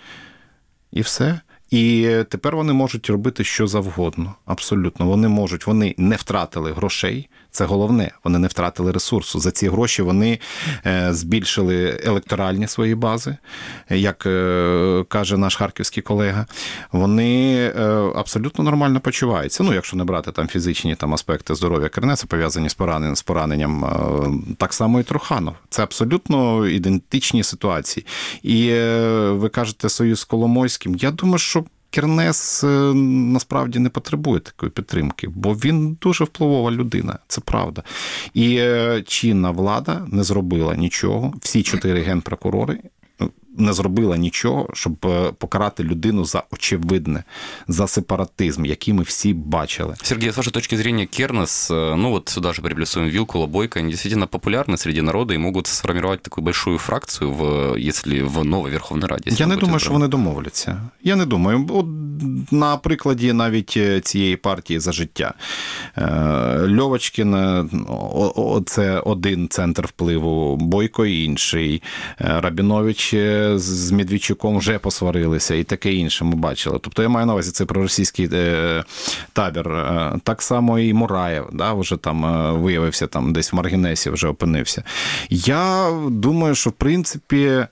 Speaker 19: І все. І тепер вони можуть робити що завгодно. Абсолютно. Вони не втратили грошей. Це головне. Вони не втратили ресурсу. За ці гроші вони збільшили електоральні свої бази, як каже наш харківський колега. Вони абсолютно нормально почуваються. Ну, якщо не брати там фізичні аспекти здоров'я Кернеса, пов'язані з пораненням, так само і Труханов. Це абсолютно ідентичні ситуації. І ви кажете, союз з Коломойським. Я думаю, що Кернес насправді не потребує такої підтримки, бо він дуже впливова людина, це правда. І чинна влада не зробила нічого, всі 4 генпрокурори не зробила нічого, щоб покарати людину за очевидне, за сепаратизм, який мы все бачили.
Speaker 2: Сергей, с вашей точки зрения, Кернес, ну вот сюда же приплюсуем Вилку, Лобойко, они действительно популярны среди народа и могут сформировать такую большую фракцию, если в новой Верховной Раді?
Speaker 19: Я не думаю, що вони домовляться. Я не думаю. От на прикладі навіть цієї партії «За життя». Льовочкін – це один центр впливу, Бойко – інший, Рабінович з Медведчуком вже посварилися і таке інше ми бачили. Тобто я маю на увазі цей проросійський табір. Так само і Мураєв, да, вже там виявився, там десь в Маргінесі вже опинився. Я думаю, що в принципі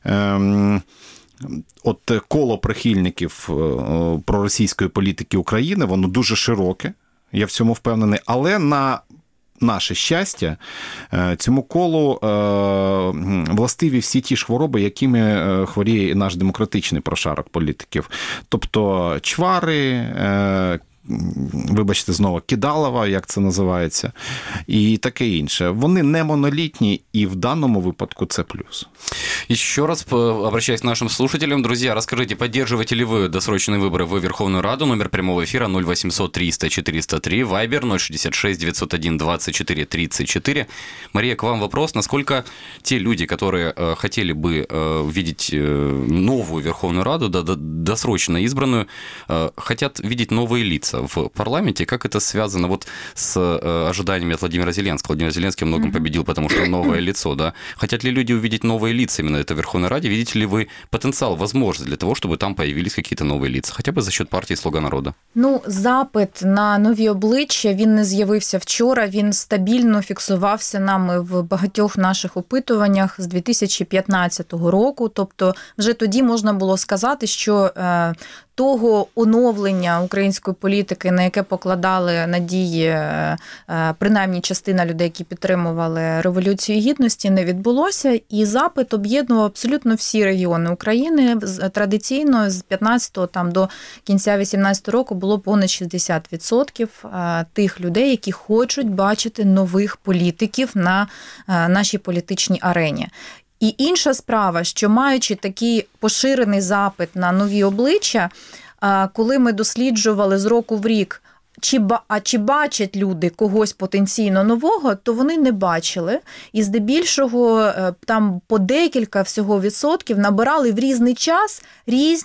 Speaker 19: от коло прихильників проросійської політики України, воно дуже широке, я в цьому впевнений, але на наше щастя, цьому колу властиві всі ті ж хвороби, якими хворіє наш демократичний прошарок політиків. Тобто чвари, вибачте, знову, кидалова, як це називається, і таке інше. Вони не монолітні, і в даному випадку це плюс.
Speaker 2: Еще раз обращаюсь к нашим слушателям. Друзья, расскажите, поддерживаете ли вы досрочные выборы в Верховную Раду? Номер прямого эфира 0800 300 403, Вайбер 066 901 24 34. Мария, к вам вопрос. Насколько те люди, которые хотели бы видеть новую Верховную Раду, досрочно избранную, хотят видеть новые лица в парламенте? Как это связано вот с ожиданиями от Владимира Зеленского? Владимир Зеленский многом победил, потому что новое лицо, да? Хотят ли люди увидеть новые лица именно это в Верховной Раде? Видите ли вы потенциал, возможность для того, чтобы там появились какие-то новые лица? Хотя бы за счет партии «Слуга народа».
Speaker 18: Ну, запит на нові обличчя, він не з'явився вчора, він стабільно фіксувався нами в багатьох наших опитуваннях з 2015 року. Тобто вже тоді можна було сказати, що того оновлення української політики, на яке покладали надії принаймні частина людей, які підтримували Революцію Гідності, не відбулося. І запит об'єднував абсолютно всі регіони України. Традиційно з 15-го там до кінця 18-го року було понад 60% тих людей, які хочуть бачити нових політиків на нашій політичній арені. І інша справа, що маючи такий поширений запит на нові обличчя, коли ми досліджували з року в рік, чи бачать люди когось потенційно нового, то вони не бачили. І здебільшого там по декілька всього відсотків набирали в різний час різні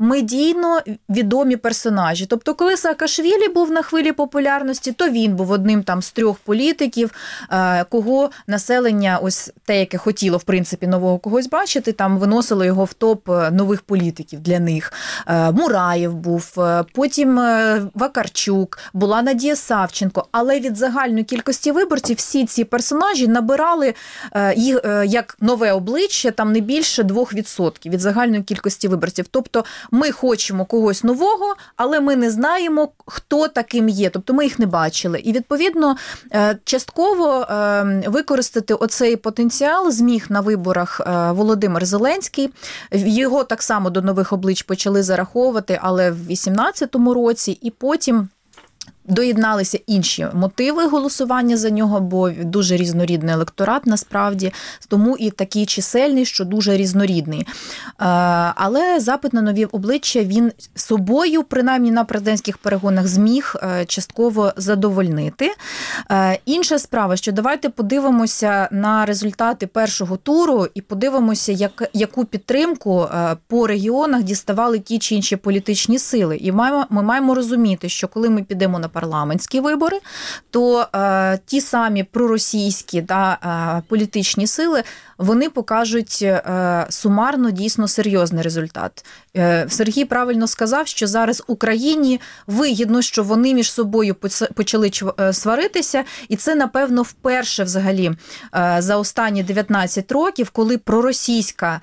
Speaker 18: медійно відомі персонажі. Тобто, коли Саакашвілі був на хвилі популярності, то він був одним там з 3 політиків, кого населення, ось те, яке хотіло, в принципі, нового когось бачити, там виносило його в топ нових політиків для них. Мураєв був, потім Вакарчук, була Надія Савченко. Але від загальної кількості виборців всі ці персонажі набирали їх як нове обличчя, там не більше 2% від загальної кількості виборців. Тобто ми хочемо когось нового, але ми не знаємо, хто таким є. Тобто ми їх не бачили. І, відповідно, частково використати оцей потенціал зміг на виборах Володимир Зеленський. Його так само до нових облич почали зараховувати, але в 2018 році, і потім доєдналися інші мотиви голосування за нього, бо дуже різнорідний електорат насправді, тому і такий чисельний, що дуже різнорідний. Але запит на нові обличчя він собою, принаймні на президентських перегонах, зміг частково задовольнити. Інша справа, що давайте подивимося на результати першого туру і подивимося, яку підтримку по регіонах діставали ті чи інші політичні сили. І ми маємо розуміти, що коли ми підемо на парламентські вибори, то ті самі проросійські політичні сили, вони покажуть сумарно дійсно серйозний результат. Сергій правильно сказав, що зараз Україні вигідно, що вони між собою почали сваритися, і це, напевно, вперше взагалі за останні 19 років, коли проросійська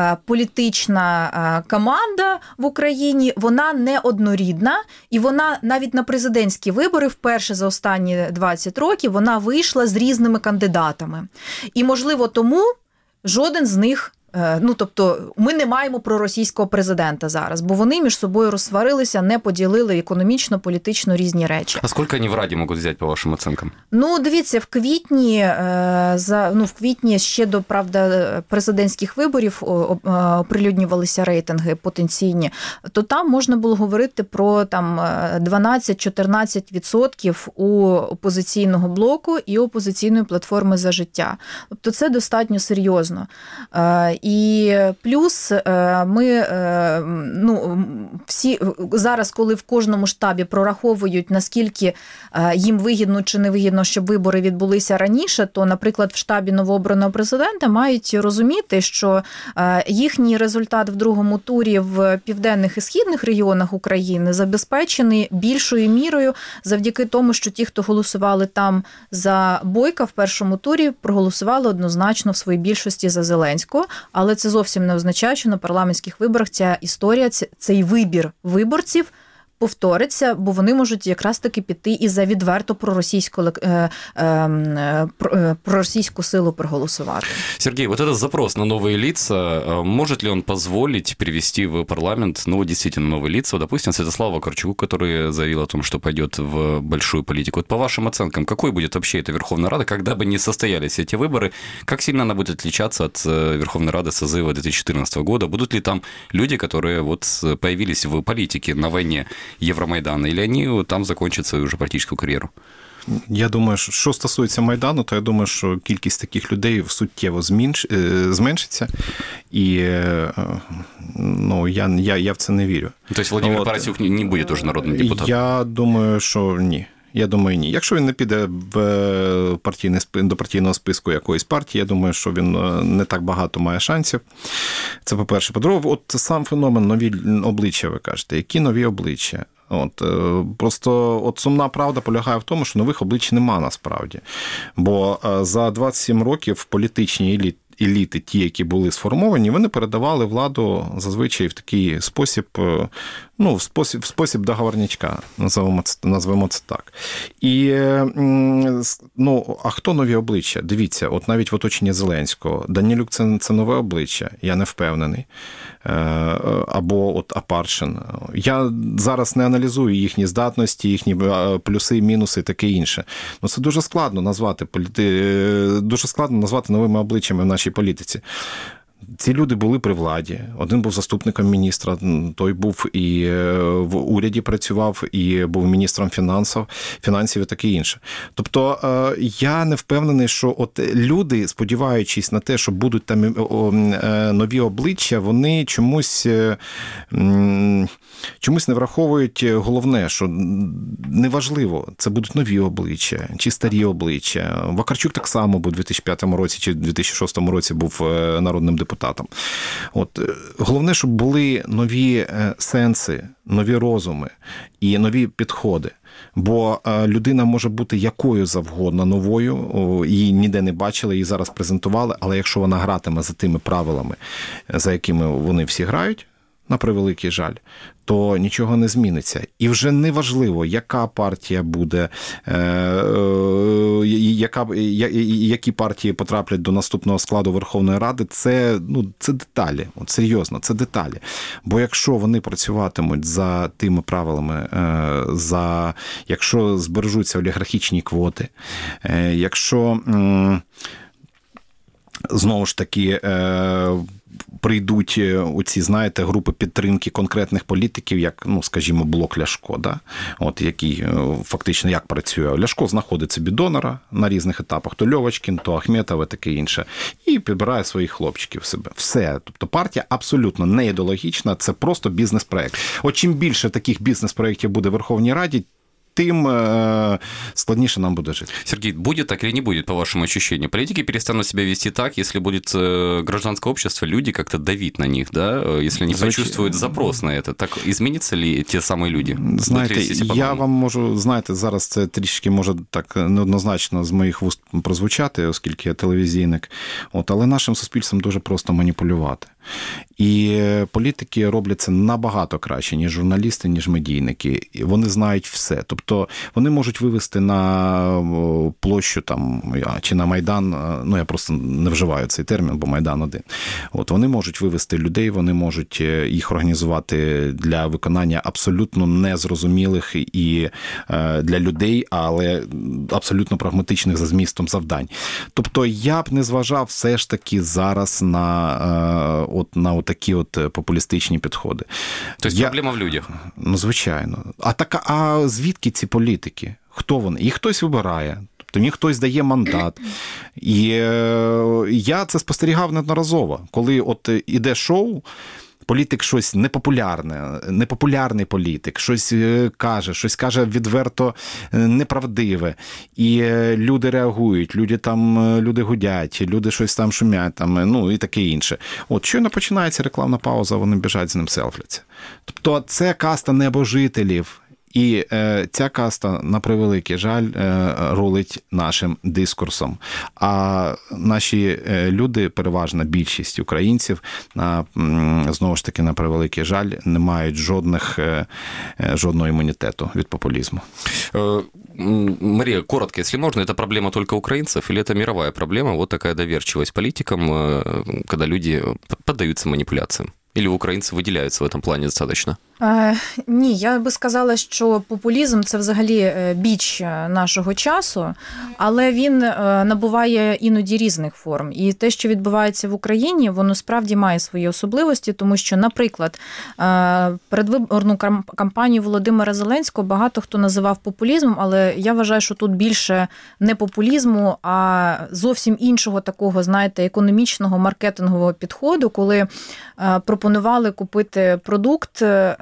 Speaker 18: політична команда в Україні, вона не однорідна, і вона навіть на президентські вибори вперше за останні 20 років вона вийшла з різними кандидатами. І, можливо, тому жоден з них, тобто ми не маємо проросійського президента зараз, бо вони між собою розсварилися, не поділили економічно-політично різні речі.
Speaker 2: А скільки вони в Раді можуть взяти, по вашим оцінкам?
Speaker 18: Дивіться, в квітні ще до, правда, президентських виборів оприлюднювалися рейтинги потенційні, то там можна було говорити про 12-14% у опозиційного блоку і опозиційної платформи «За життя». Тобто це достатньо серйозно. І плюс ми, всі зараз, коли в кожному штабі прораховують, наскільки їм вигідно чи не вигідно, щоб вибори відбулися раніше, то, наприклад, в штабі новообраного президента мають розуміти, що їхній результат в другому турі в південних і східних регіонах України забезпечений більшою мірою завдяки тому, що ті, хто голосували там за Бойка в першому турі, проголосували однозначно в своїй більшості за Зеленського. Але це зовсім не означає, що на парламентських виборах ця історія, цей вибір виборців повториться, бо вони можуть якраз таки піти і за відверто проросійську силу проголосувати.
Speaker 2: Сергей, вот этот запрос на новые лица, может ли он позволить привести в парламент, действительно новые лица, допустим, Святослава Вакарчук, который заявил о том, что пойдет в большую политику. Вот по вашим оценкам, какой будет вообще эта Верховная Рада, когда бы не состоялись эти выборы, как сильно она будет отличаться от Верховной Рады созыва 2014 года? Будут ли там люди, которые появились в политике на войне Євромайдану, или вони там закінчать свою вже політичну кар'єру?
Speaker 19: Я думаю, що стосується Майдану, то я думаю, що кількість таких людей суттєво зменшиться, і я в це не вірю.
Speaker 2: Тобто Владимир Парасюк не буде теж народним депутатом?
Speaker 19: Я думаю, що ні. Ні. Якщо він не піде до партійного списку якоїсь партії, я думаю, що він не так багато має шансів. Це по-перше. По-друге, сам феномен нові обличчя, ви кажете. Які нові обличчя? Просто сумна правда полягає в тому, що нових облич нема насправді. Бо за 27 років політичні еліти, ті, які були сформовані, вони передавали владу зазвичай в такий спосіб, в спосіб договорнячка, назвемо це так. І, а хто нові обличчя? Дивіться, навіть в оточенні Зеленського. Данілюк – це нове обличчя, я не впевнений. Або Апаршин. Я зараз не аналізую їхні здатності, їхні плюси, мінуси і таке інше. Це дуже складно назвати новими обличчями в нашій політиці. ці люди були при владі. Один був заступником міністра, той був і в уряді працював, і був міністром фінансів і таке інше. Тобто я не впевнений, що от люди, сподіваючись на те, що будуть там нові обличчя, вони чомусь не враховують головне, що неважливо, це будуть нові обличчя чи старі обличчя. Вакарчук так само був у 2005 році чи 2006 році був народним депутатом. От, головне, щоб були нові сенси, нові розуми і нові підходи. Бо людина може бути якою завгодно новою, її ніде не бачили, її зараз презентували, але якщо вона гратиме за тими правилами, за якими вони всі грають, на превеликий жаль, то нічого не зміниться. І вже не важливо, яка партія буде, які партії потраплять до наступного складу Верховної Ради, це деталі. От серйозно, це деталі. Бо якщо вони працюватимуть за тими правилами, якщо збережуться олігархічні квоти, якщо знову ж таки прийдуть оці, знаєте, групи підтримки конкретних політиків, як, скажімо, блок Ляшко, да? От який фактично як працює. Ляшко знаходить собі донора на різних етапах, то Льовочкін, то Ахметов і таке інше, і підбирає своїх хлопчиків в себе. Все. Тобто партія абсолютно не ідеологічна, це просто бізнес-проект. От чим більше таких бізнес-проєктів буде в Верховній Раді, тем складніше нам буде жить.
Speaker 2: Сергей, будет так или не будет, по вашему ощущению? Политики перестанут себя вести так, если будет гражданское общество, люди как-то давить на них, да? Если они почувствуют запрос на это. Так изменятся ли те самые люди?
Speaker 19: Знаєте, я вам можу, зараз це трішки може так неоднозначно з моїх вуст прозвучати, оскільки я телевізійник, але нашим суспільством дуже просто маніпулювати. І політики роблять це набагато краще, ніж журналісти, ніж медійники. І вони знають все. Тобто вони можуть вивести на площу там, чи на Майдан, я просто не вживаю цей термін, бо Майдан один. От вони можуть вивести людей, вони можуть їх організувати для виконання абсолютно незрозумілих і для людей, але абсолютно прагматичних за змістом завдань. Тобто я б не зважав все ж таки зараз на такі популістичні підходи.
Speaker 2: Тобто проблема в людях?
Speaker 19: Звичайно. А звідки ці політики? Хто вони? Їх хтось вибирає. Тобто їм хтось дає мандат. І я це спостерігав неодноразово. Коли іде шоу, політик щось непопулярний політик, щось каже відверто неправдиве. І люди реагують, люди гудять, люди щось там шумять, і таке інше. Щойно починається рекламна пауза, вони біжать з ним селфляться. Тобто це каста небожителів. І ця каста, на превеликий жаль, рулить нашим дискурсом. А наші люди, переважна більшість українців, знову ж таки, на превеликий жаль, не мають жодного імунітету від популізму.
Speaker 2: Мария, коротко, если можно, это проблема только украинцев или это мировая проблема? Вот такая доверчивость политикам, когда люди поддаются манипуляциям? Или украинцы выделяются в этом плане достаточно?
Speaker 18: Ні, я би сказала, що популізм – це взагалі біч нашого часу, але він набуває іноді різних форм. І те, що відбувається в Україні, воно справді має свої особливості, тому що, наприклад, передвиборну кампанію Володимира Зеленського багато хто називав популізмом, але я вважаю, що тут більше не популізму, а зовсім іншого такого, знаєте, економічного маркетингового підходу, коли пропонували купити продукт,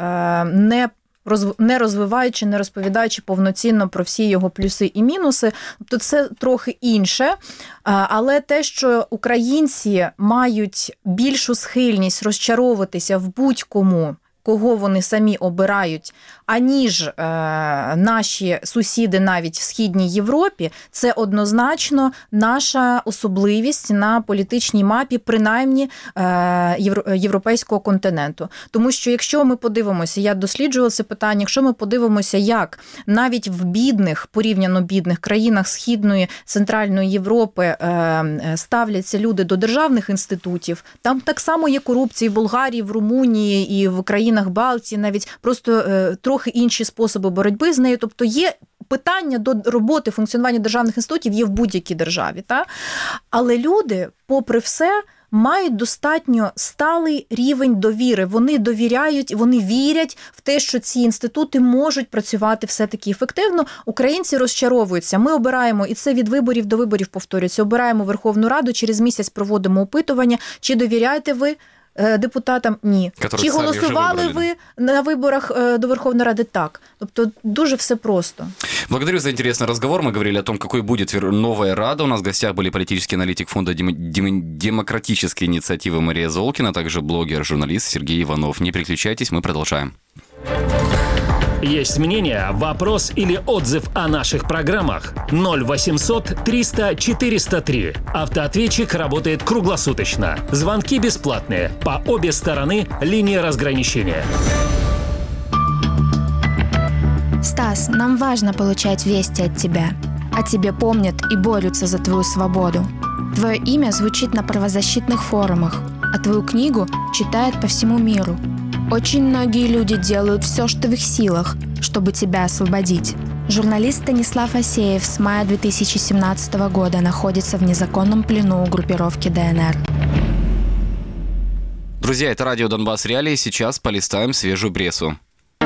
Speaker 18: не розвиваючи, не розповідаючи повноцінно про всі його плюси і мінуси. Тобто це трохи інше. Але те, що українці мають більшу схильність розчаровуватися в будь-кому, кого вони самі обирають, аніж наші сусіди навіть в Східній Європі, це однозначно наша особливість на політичній мапі, принаймні європейського континенту. Тому що якщо ми подивимося, я досліджувала це питання, якщо ми подивимося, як навіть в бідних, порівняно бідних країнах Східної, Центральної Європи ставляться люди до державних інститутів, там так само є корупція і в Болгарії, в Румунії і в країнах Балтії, навіть просто трохи інші способи боротьби з нею. Тобто є питання до роботи, функціонування державних інститутів є в будь-якій державі. Та? Але люди, попри все, мають достатньо сталий рівень довіри. Вони довіряють, вони вірять в те, що ці інститути можуть працювати все-таки ефективно. Українці розчаровуються. Ми обираємо, і це від виборів до виборів повторюється, обираємо Верховну Раду, через місяць проводимо опитування, чи довіряєте ви депутатам? Ні. Чи голосували ви на виборах до Верховної Ради? Так. Тобто дуже все просто.
Speaker 2: Благодарю за интересный разговор. Мы говорили о том, какой будет новая Рада. У нас в гостях были политический аналитик фонда демократической инициативы Мария Золкина, а также блогер, журналист Сергей Иванов. Не переключайтесь, мы продолжаем.
Speaker 1: Есть мнение, вопрос или отзыв о наших программах? 0800 300 403. Автоответчик работает круглосуточно. Звонки бесплатные. По обе стороны линии разграничения.
Speaker 21: Стас, нам важно получать вести от тебя. О тебе помнят и борются за твою свободу. Твое имя звучит на правозащитных форумах, а твою книгу читают по всему миру. Очень многие люди делают все, что в их силах, чтобы тебя освободить. Журналист Станислав Асеев с мая 2017 года находится в незаконном плену у группировки ДНР.
Speaker 2: Друзья, это радио «Донбасс Реалии». Сейчас полистаем свежую прессу.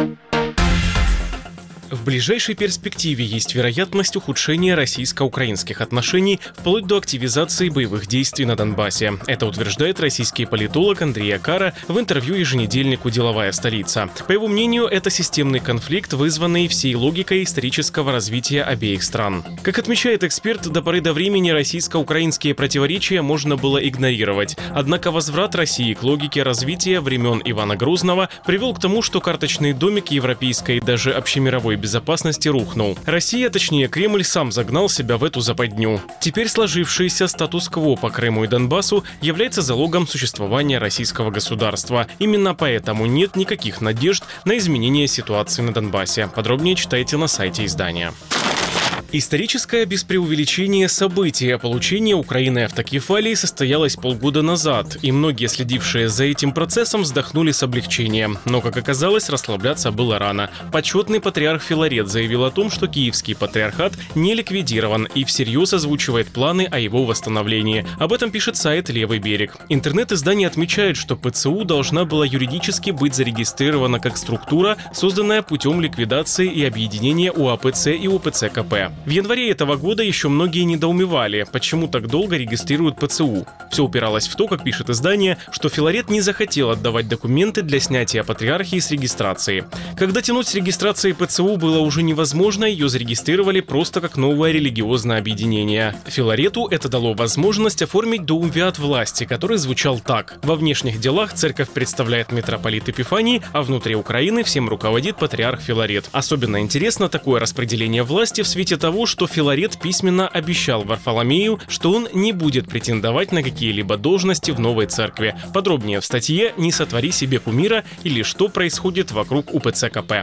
Speaker 3: В ближайшей перспективе есть вероятность ухудшения российско-украинских отношений вплоть до активизации боевых действий на Донбассе. Это утверждает российский политолог Андрей Акара в интервью еженедельнику «Деловая столица». По его мнению, это системный конфликт, вызванный всей логикой исторического развития обеих стран. Как отмечает эксперт, до поры до времени российско-украинские противоречия можно было игнорировать. Однако возврат России к логике развития времен Ивана Грозного привел к тому, что карточный домик европейской и даже общемировой безопасности рухнул. Россия, точнее Кремль, сам загнал себя в эту западню. Теперь сложившийся статус-кво по Крыму и Донбассу является залогом существования российского государства. Именно поэтому нет никаких надежд на изменение ситуации на Донбассе. Подробнее читайте на сайте издания. Историческое без преувеличения событие получения Украины автокефалии состоялось полгода назад, и многие, следившие за этим процессом, вздохнули с облегчением. Но, как оказалось, расслабляться было рано. Почетный патриарх Филарет заявил о том, что Киевский патриархат не ликвидирован и всерьез озвучивает планы о его восстановлении. Об этом пишет сайт «Левый берег». Интернет-издание отмечает, что ПЦУ должна была юридически быть зарегистрирована как структура, созданная путем ликвидации и объединения УАПЦ и УПЦ-КП. В январе этого года еще многие недоумевали, почему так долго регистрируют ПЦУ. Все упиралось в то, как пишет издание, что Филарет не захотел отдавать документы для снятия патриархии с регистрации. Когда тянуть с регистрацией ПЦУ было уже невозможно, ее зарегистрировали просто как новое религиозное объединение. Филарету это дало возможность оформить доумвиат власти, который звучал так: во внешних делах церковь представляет митрополит Эпифаний, а внутри Украины всем руководит патриарх Филарет. Особенно интересно такое распределение власти в свете того, что Филарет письменно обещал Варфоломею, что он не будет претендовать на какие-либо должности в новой церкви. Подробнее в статье «Не сотвори себе кумира» или «Что происходит вокруг УПЦ-КП».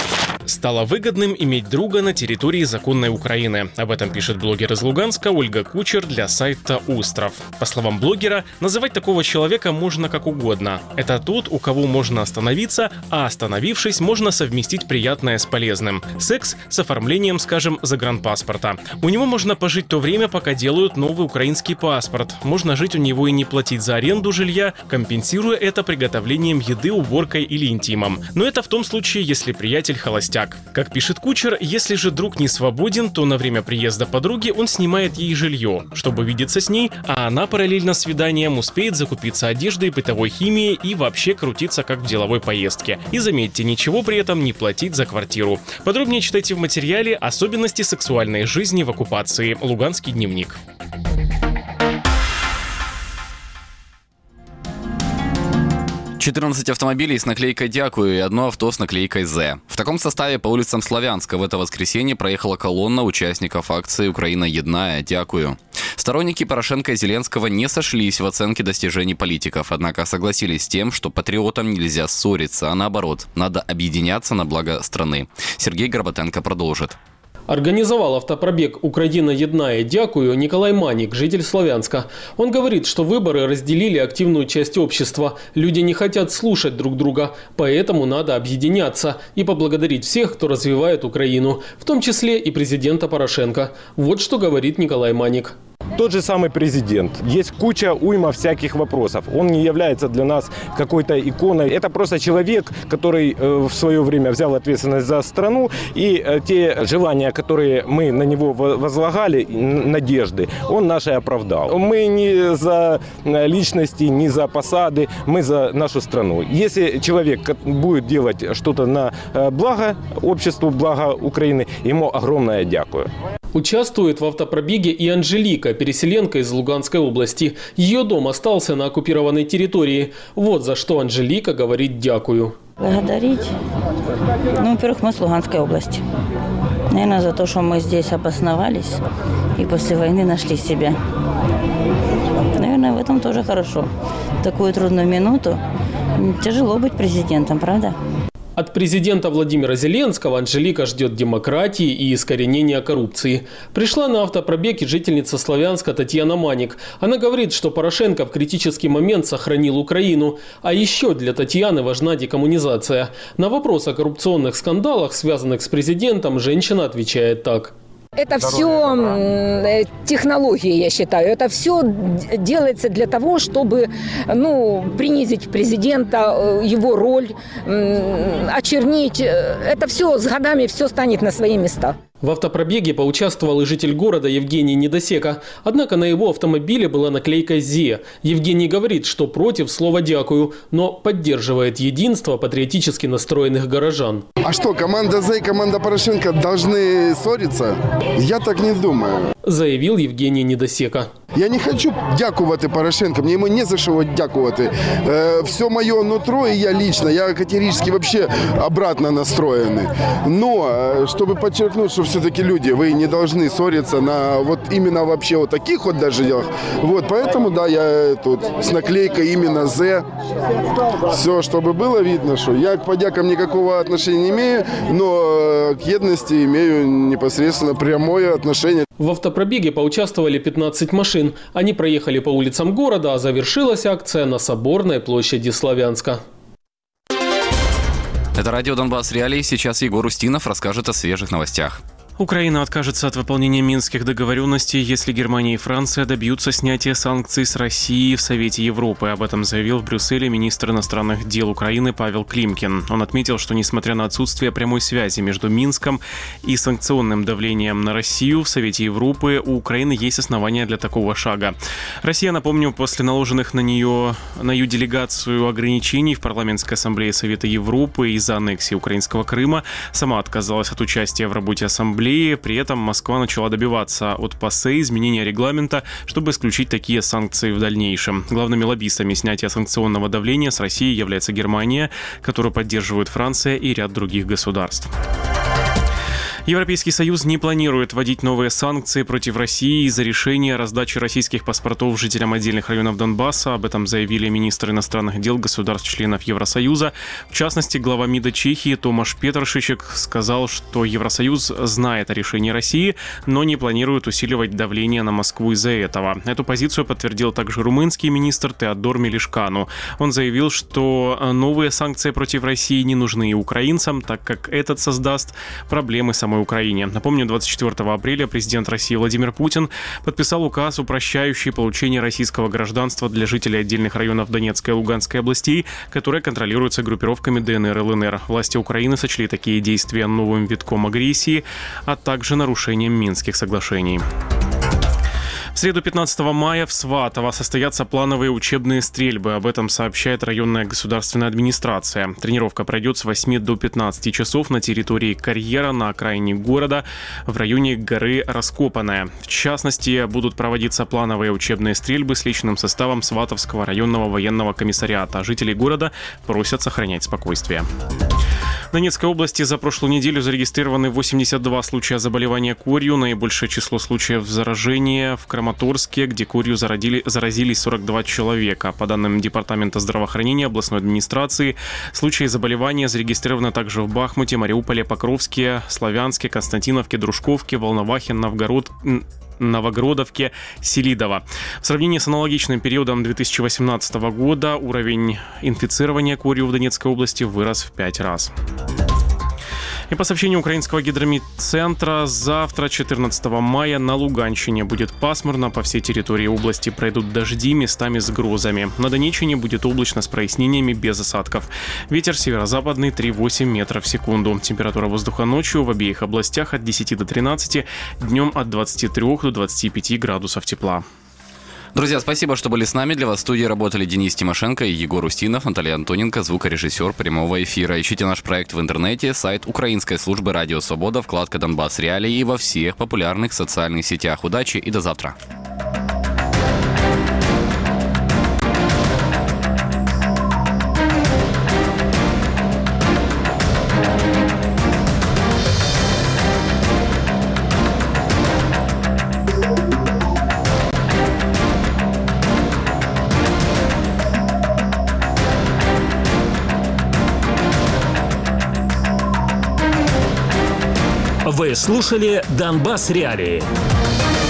Speaker 3: Стало выгодным иметь друга на территории законной Украины. Об этом пишет блогер из Луганска Ольга Кучер для сайта «Остров». По словам блогера, называть такого человека можно как угодно. Это тот, у кого можно остановиться, а остановившись, можно совместить приятное с полезным. Секс с оформлением, скажем, загранпаспорта. У него можно пожить то время, пока делают новый украинский паспорт. Можно жить у него и не платить за аренду жилья, компенсируя это приготовлением еды, уборкой или интимом. Но это в том случае, если приятель холостяк. Как пишет Кучер, если же друг не свободен, то на время приезда подруги он снимает ей жилье, чтобы видеться с ней, а она параллельно свиданием успеет закупиться одеждой, бытовой химией и вообще крутиться как в деловой поездке. И заметьте, ничего при этом не платить за квартиру. Подробнее читайте в материале «Особенности сексуальной жизни в оккупации. Луганский дневник».
Speaker 2: 14 автомобилей с наклейкой «Дякую» и одно авто с наклейкой «З». В таком составе по улицам Славянска в это воскресенье проехала колонна участников акции «Украина едная. Дякую». Сторонники Порошенко и Зеленского не сошлись в оценке достижений политиков, однако согласились с тем, что патриотам нельзя ссориться, а наоборот, надо объединяться на благо страны. Сергей Горбатенко продолжит.
Speaker 22: Организовал автопробег «Украина едная. Дякую» Николай Маник, житель Славянска. Он говорит, что выборы разделили активную часть общества. Люди не хотят слушать друг друга, поэтому надо объединяться и поблагодарить всех, кто развивает Украину, в том числе и президента Порошенко. Вот что говорит Николай Маник.
Speaker 5: Тот же самый президент. Есть уйма всяких вопросов. Он не является для нас какой-то иконой. Это просто человек, который в свое время взял ответственность за страну, и те желания, которые мы на него возлагали, надежды, он наши оправдал. Мы не за личности, не за посады, мы за нашу страну. Если человек будет делать что-то на благо обществу, благо Украины, ему огромное дякую.
Speaker 22: Участвует в автопробеге и Анжелика, переселенка из Луганской области. Ее дом остался на оккупированной территории. Вот за что Анжелика говорит «дякую».
Speaker 6: Благодарить, во-первых, мы с Луганской области. Наверное, за то, что мы здесь обосновались и после войны нашли себя. Наверное, в этом тоже хорошо. В такую трудную минуту тяжело быть президентом, правда?
Speaker 22: От президента Владимира Зеленского Анжелика ждет демократии и искоренения коррупции. Пришла на автопробег и жительница Славянска Татьяна Маник. Она говорит, что Порошенко в критический момент сохранил Украину. А еще для Татьяны важна декоммунизация. На вопрос о коррупционных скандалах, связанных с президентом, женщина отвечает так.
Speaker 23: Это все технологии, я считаю. Это все делается для того, чтобы принизить президента, его роль, очернить. Это все с годами все станет на свои места.
Speaker 22: В автопробеге поучаствовал и житель города Евгений Недосека. Однако на его автомобиле была наклейка «Зе». Евгений говорит, что против слова «дякую», но поддерживает единство патриотически настроенных горожан.
Speaker 24: А что, команда «Зе» и команда Порошенко должны ссориться? Я так не думаю.
Speaker 22: Заявил Евгений Недосека.
Speaker 24: Я не хочу дякувати Порошенко, мне ему не за что дякувати. Все мое нутро и я лично, я категорически вообще обратно настроенный. Но, чтобы подчеркнуть, что все-таки люди, вы не должны ссориться на вот именно вообще вот таких вот даже делах. Вот, поэтому, да, я тут с наклейкой именно «Зе». Все, чтобы было видно, что я к подякам никакого отношения не имею, но к едности имею непосредственно прямое отношение.
Speaker 22: В автопробеге поучаствовали 15 машин. Они проехали по улицам города, а завершилась акция на Соборной площади Славянска.
Speaker 2: Это радио «Донбасс Реалии». Сейчас Егор Устинов расскажет о свежих новостях.
Speaker 3: Украина откажется от выполнения минских договоренностей, если Германия и Франция добьются снятия санкций с России в Совете Европы. Об этом заявил в Брюсселе министр иностранных дел Украины Павел Климкин. Он отметил, что несмотря на отсутствие прямой связи между Минском и санкционным давлением на Россию в Совете Европы, у Украины есть основания для такого шага. Россия, напомню, после наложенных на ее делегацию ограничений в парламентской ассамблее Совета Европы из-за аннексии украинского Крыма сама отказалась от участия в работе ассамблеи. При этом Москва начала добиваться от ПАСЕ изменения регламента, чтобы исключить такие санкции в дальнейшем. Главными лоббистами снятия санкционного давления с Россией является Германия, которую поддерживают Франция и ряд других государств. Европейский Союз не планирует вводить новые санкции против России из-за решения о раздаче российских паспортов жителям отдельных районов Донбасса. Об этом заявили министры иностранных дел государств-членов Евросоюза. В частности, глава МИДа Чехии Томаш Петершичек сказал, что Евросоюз знает о решении России, но не планирует усиливать давление на Москву из-за этого. Эту позицию подтвердил также румынский министр Теодор Мелишкану. Он заявил, что новые санкции против России не нужны и украинцам, так как этот создаст проблемы самой Украине. Напомню, 24 апреля президент России Владимир Путин подписал указ, упрощающий получение российского гражданства для жителей отдельных районов Донецкой и Луганской областей, которые контролируются группировками ДНР и ЛНР. Власти Украины сочли такие действия новым витком агрессии, а также нарушением Минских соглашений. В среду 15 мая в Сватово состоятся плановые учебные стрельбы. Об этом сообщает районная государственная администрация. Тренировка пройдет с 8 до 15 часов на территории карьера на окраине города в районе горы Раскопанная. В частности, будут проводиться плановые учебные стрельбы с личным составом Сватовского районного военного комиссариата. Жителей города просят сохранять спокойствие. В Донецкой области за прошлую неделю зарегистрированы 82 случая заболевания корью. Наибольшее число случаев заражения в Краматорске, где корью заразились 42 человека. По данным Департамента здравоохранения областной администрации, случаи заболевания зарегистрированы также в Бахмуте, Мариуполе, Покровске, Славянске, Константиновке, Дружковке, Волновахе, Новогродовке, Селидово. В сравнении с аналогичным периодом 2018 года уровень инфицирования корью в Донецкой области вырос в 5 раз. И по сообщению украинского гидрометцентра, завтра, 14 мая, на Луганщине будет пасмурно. По всей территории области пройдут дожди, местами с грозами. На Донеччине будет облачно с прояснениями, без осадков. Ветер северо-западный 3,8 метров в секунду. Температура воздуха ночью в обеих областях от 10 до 13, днем от 23 до 25 градусов тепла.
Speaker 2: Друзья, спасибо, что были с нами. Для вас в студии работали Денис Тимошенко и Егор Устинов, Наталья Антоненко, звукорежиссер прямого эфира. Ищите наш проект в интернете, сайт Украинской службы «Радио Свобода», вкладка «Донбасс Реалии» и во всех популярных социальных сетях. Удачи и до завтра.
Speaker 1: Вы слушали «Донбасс Реалии».